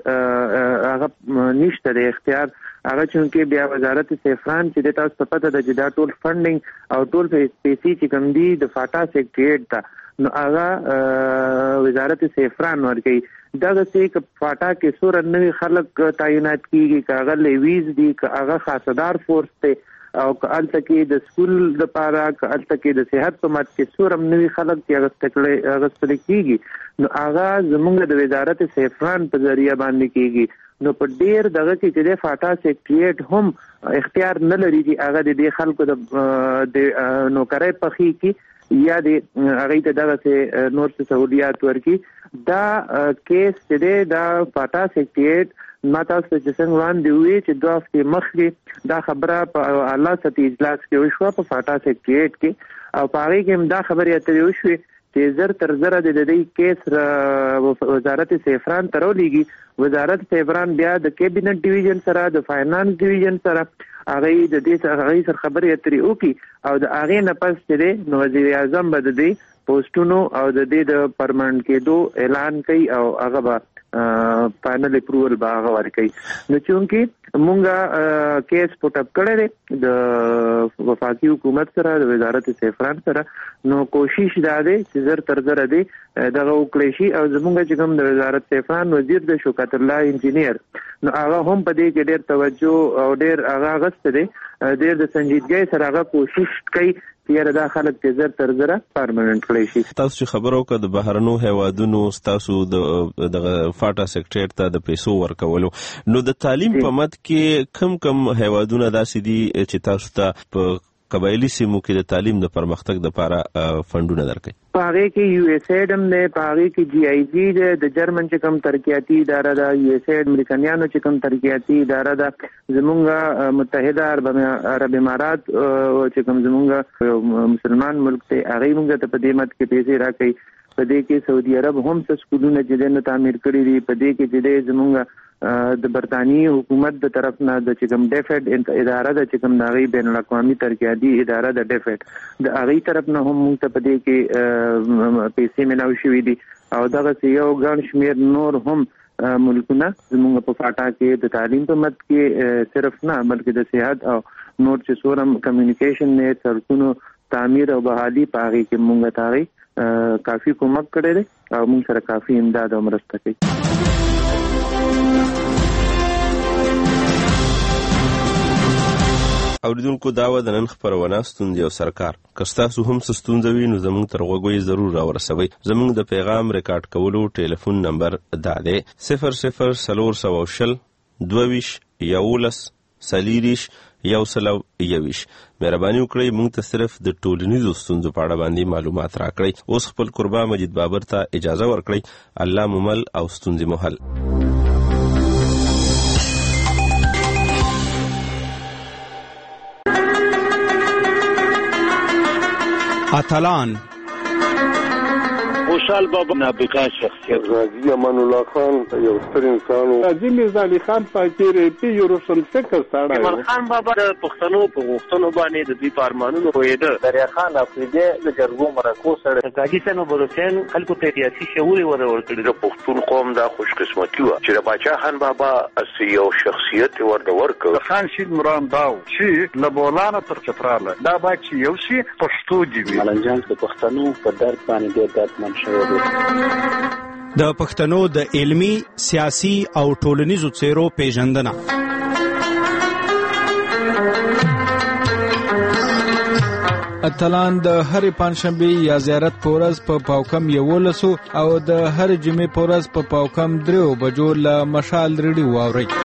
هغه نشته د اختیار هغه چې بیا وزارت سیفران چې د تاسو په پته د جدا ټول فندینګ او ټول پیسې چې کوم دي د فاټا سیکریټ ته نو هغه وزارت سیفران ورکي دغه چې فاټا کې سور نوې خلک تعینات کیږي کاغه لیویز دي کاغه خاصدار فورس ته او کالته کې د سکول لپاره کالته کې د صحت په مت کې سورم نوې خلک چې هغه تکړه هغه ستل کیږي نو هغه زموږ د وزارت سیفران په ذریعہ باندې کیږي نو په ډیر دغه کې چې د فاټا سیکریټ هم اختیار نه لري چې هغه د خلکو د نوکرۍ پخې کی یا د هغه ته دغه نور څه سہولیات ورکي دا کیس چې د فاټا سیکریټ ما تاسو چې څنګه وړاندې وی چې دوه هفتې مخکې دا خبره په اعلی سطحي اجلاس کې وشوه په فاټا سیکریټ کې او په هغه کې دا خبرې اترې وشوې چې زر تر زره د دې کیس وزارت سیفران ته راولېږي وزارت سیفران بیا د کیبینټ ډیویژن سره د فاینانس ډیویژن سره هغه د دې هغه سره خبرې اترې وکړي او د هغه نه پس چې نو وزیر اعظم به د دې پوسټونو او د دې د پرمنټ کېدو اعلان کوي او هغه به فائنل اپروول به هغه ورکړي. نو چونکې مونږه کیس پټ اپ کړی د وفاقي حکومت سره د وزارت سیفران سره نو کوشش دا دی چې زر تر زر دی دغه وکړي شي او زمونږ چې کوم د وزارت سیفران وزیر د شوکت الله انجینیر نو هغه هم په دې کې ډېر توجه او ډېر هغه غست دی ډېر د سنجیدګۍ سره هغه کوشش کوي چې دا خلک چې زر تر زر پرمننت کړي شي. تاسو چې خبرو کړه د بهرنو هیوادونو تاسو د دغه فاټا سیکریټ ته د پیسو ورکولو نو د تعلیم په مت کې کم کم هیوادونه داسې دي چې تاسو ته په قبایلی سیمو کې د تعلیم د پرمختګ لپاره فندونه درکړي؟ پاره کې یو ایس ایډ هم نه پاره کې جی آی جی د جرمن چې کوم ترقیاتی اداره ده یو ایس ایډ امریکایانو چې کوم ترقیاتی اداره ده زمونږ متحده عرب امارات چې کوم زمونږ مسلمان ملک ته هغه موږ ته په دې مت کې پیسې راکړي په دې کې سعودي عرب هم څه سکولونه چې د تعمیر کړي دي په دې کې چې زمونږ د برتانی حکومت د طرف نه د چکم ډیفټ اداره د چکم ناغي بین الاقوامي ترقیاتی اداره د ډیفټ د هغه طرف نه هم موږ ته پدې کې پیسې ملاوي شوې دي او دغه یو ګڼ شمیر نور هم ملکونه زموږ په فاټا کې د تعلیم په مت کې صرف نه بلکې د صحت او نور چې سورم کمیونیکیشن نه سرکونو تعمیر او بحالي پاغي کې موږ ته کافي کومک کړی او موږ سره کافي امداد او مرسته کوي. اوریدونکو دا و د نن خبرونه ستوندې او سرکار که ستاسو هم څه ستونزه وي نو زموږ تر غوږو یې ضرور راورسوئ. زموږ د پیغام ریکارډ کولو ټلیفون نمبر دا دی صفر صفر څلور سوه شل دوه یولس څلېرویشت یو سل او یوویشت. مهرباني وکړئ موږ ته صرف د ټولنیزو ستونزو په اړه باندې معلومات راکړئ. اوس خپل قربا مجید بابر ته اجازه ورکړئ. الله مو مل او ستونزې مو حل. اتلان خوشحال بابا نابغه شخصیت، غازی امان الله خان یو ستر انسان و، قاضي میرزا علي خان پاکیر پی یو روشن فکر سره، ایمان خان بابا د پښتنو په غوښتنو باندې د دوی په ارمانونو پوهېده، دریا خان افریدی د جرګو مرکو سره، قاضي سنو بلوچستان خلکو ته سیاسي شعور ورور کړی. د پښتون قوم دا خوش قسمتي و چې د باچا خان بابا اسی یو شخصیت ورته ورکړ. خان شید مرام داو چې لبولانه تر چتراله دا با چې یو شی پښتو دی وی. ملنجان د پښتنو په درد باندې ډېر دردمن شوی دی. د پښتنو د علمی، سیاسي او ټولنیزو څیرو پیژندنه. اتلان د هرې پنځشنبې یا زیارت په ورځ په پاوکم یولسو او د هرې جمعې په ورځ په پاوکم دریو بجو له مشال ریډیو واورئ.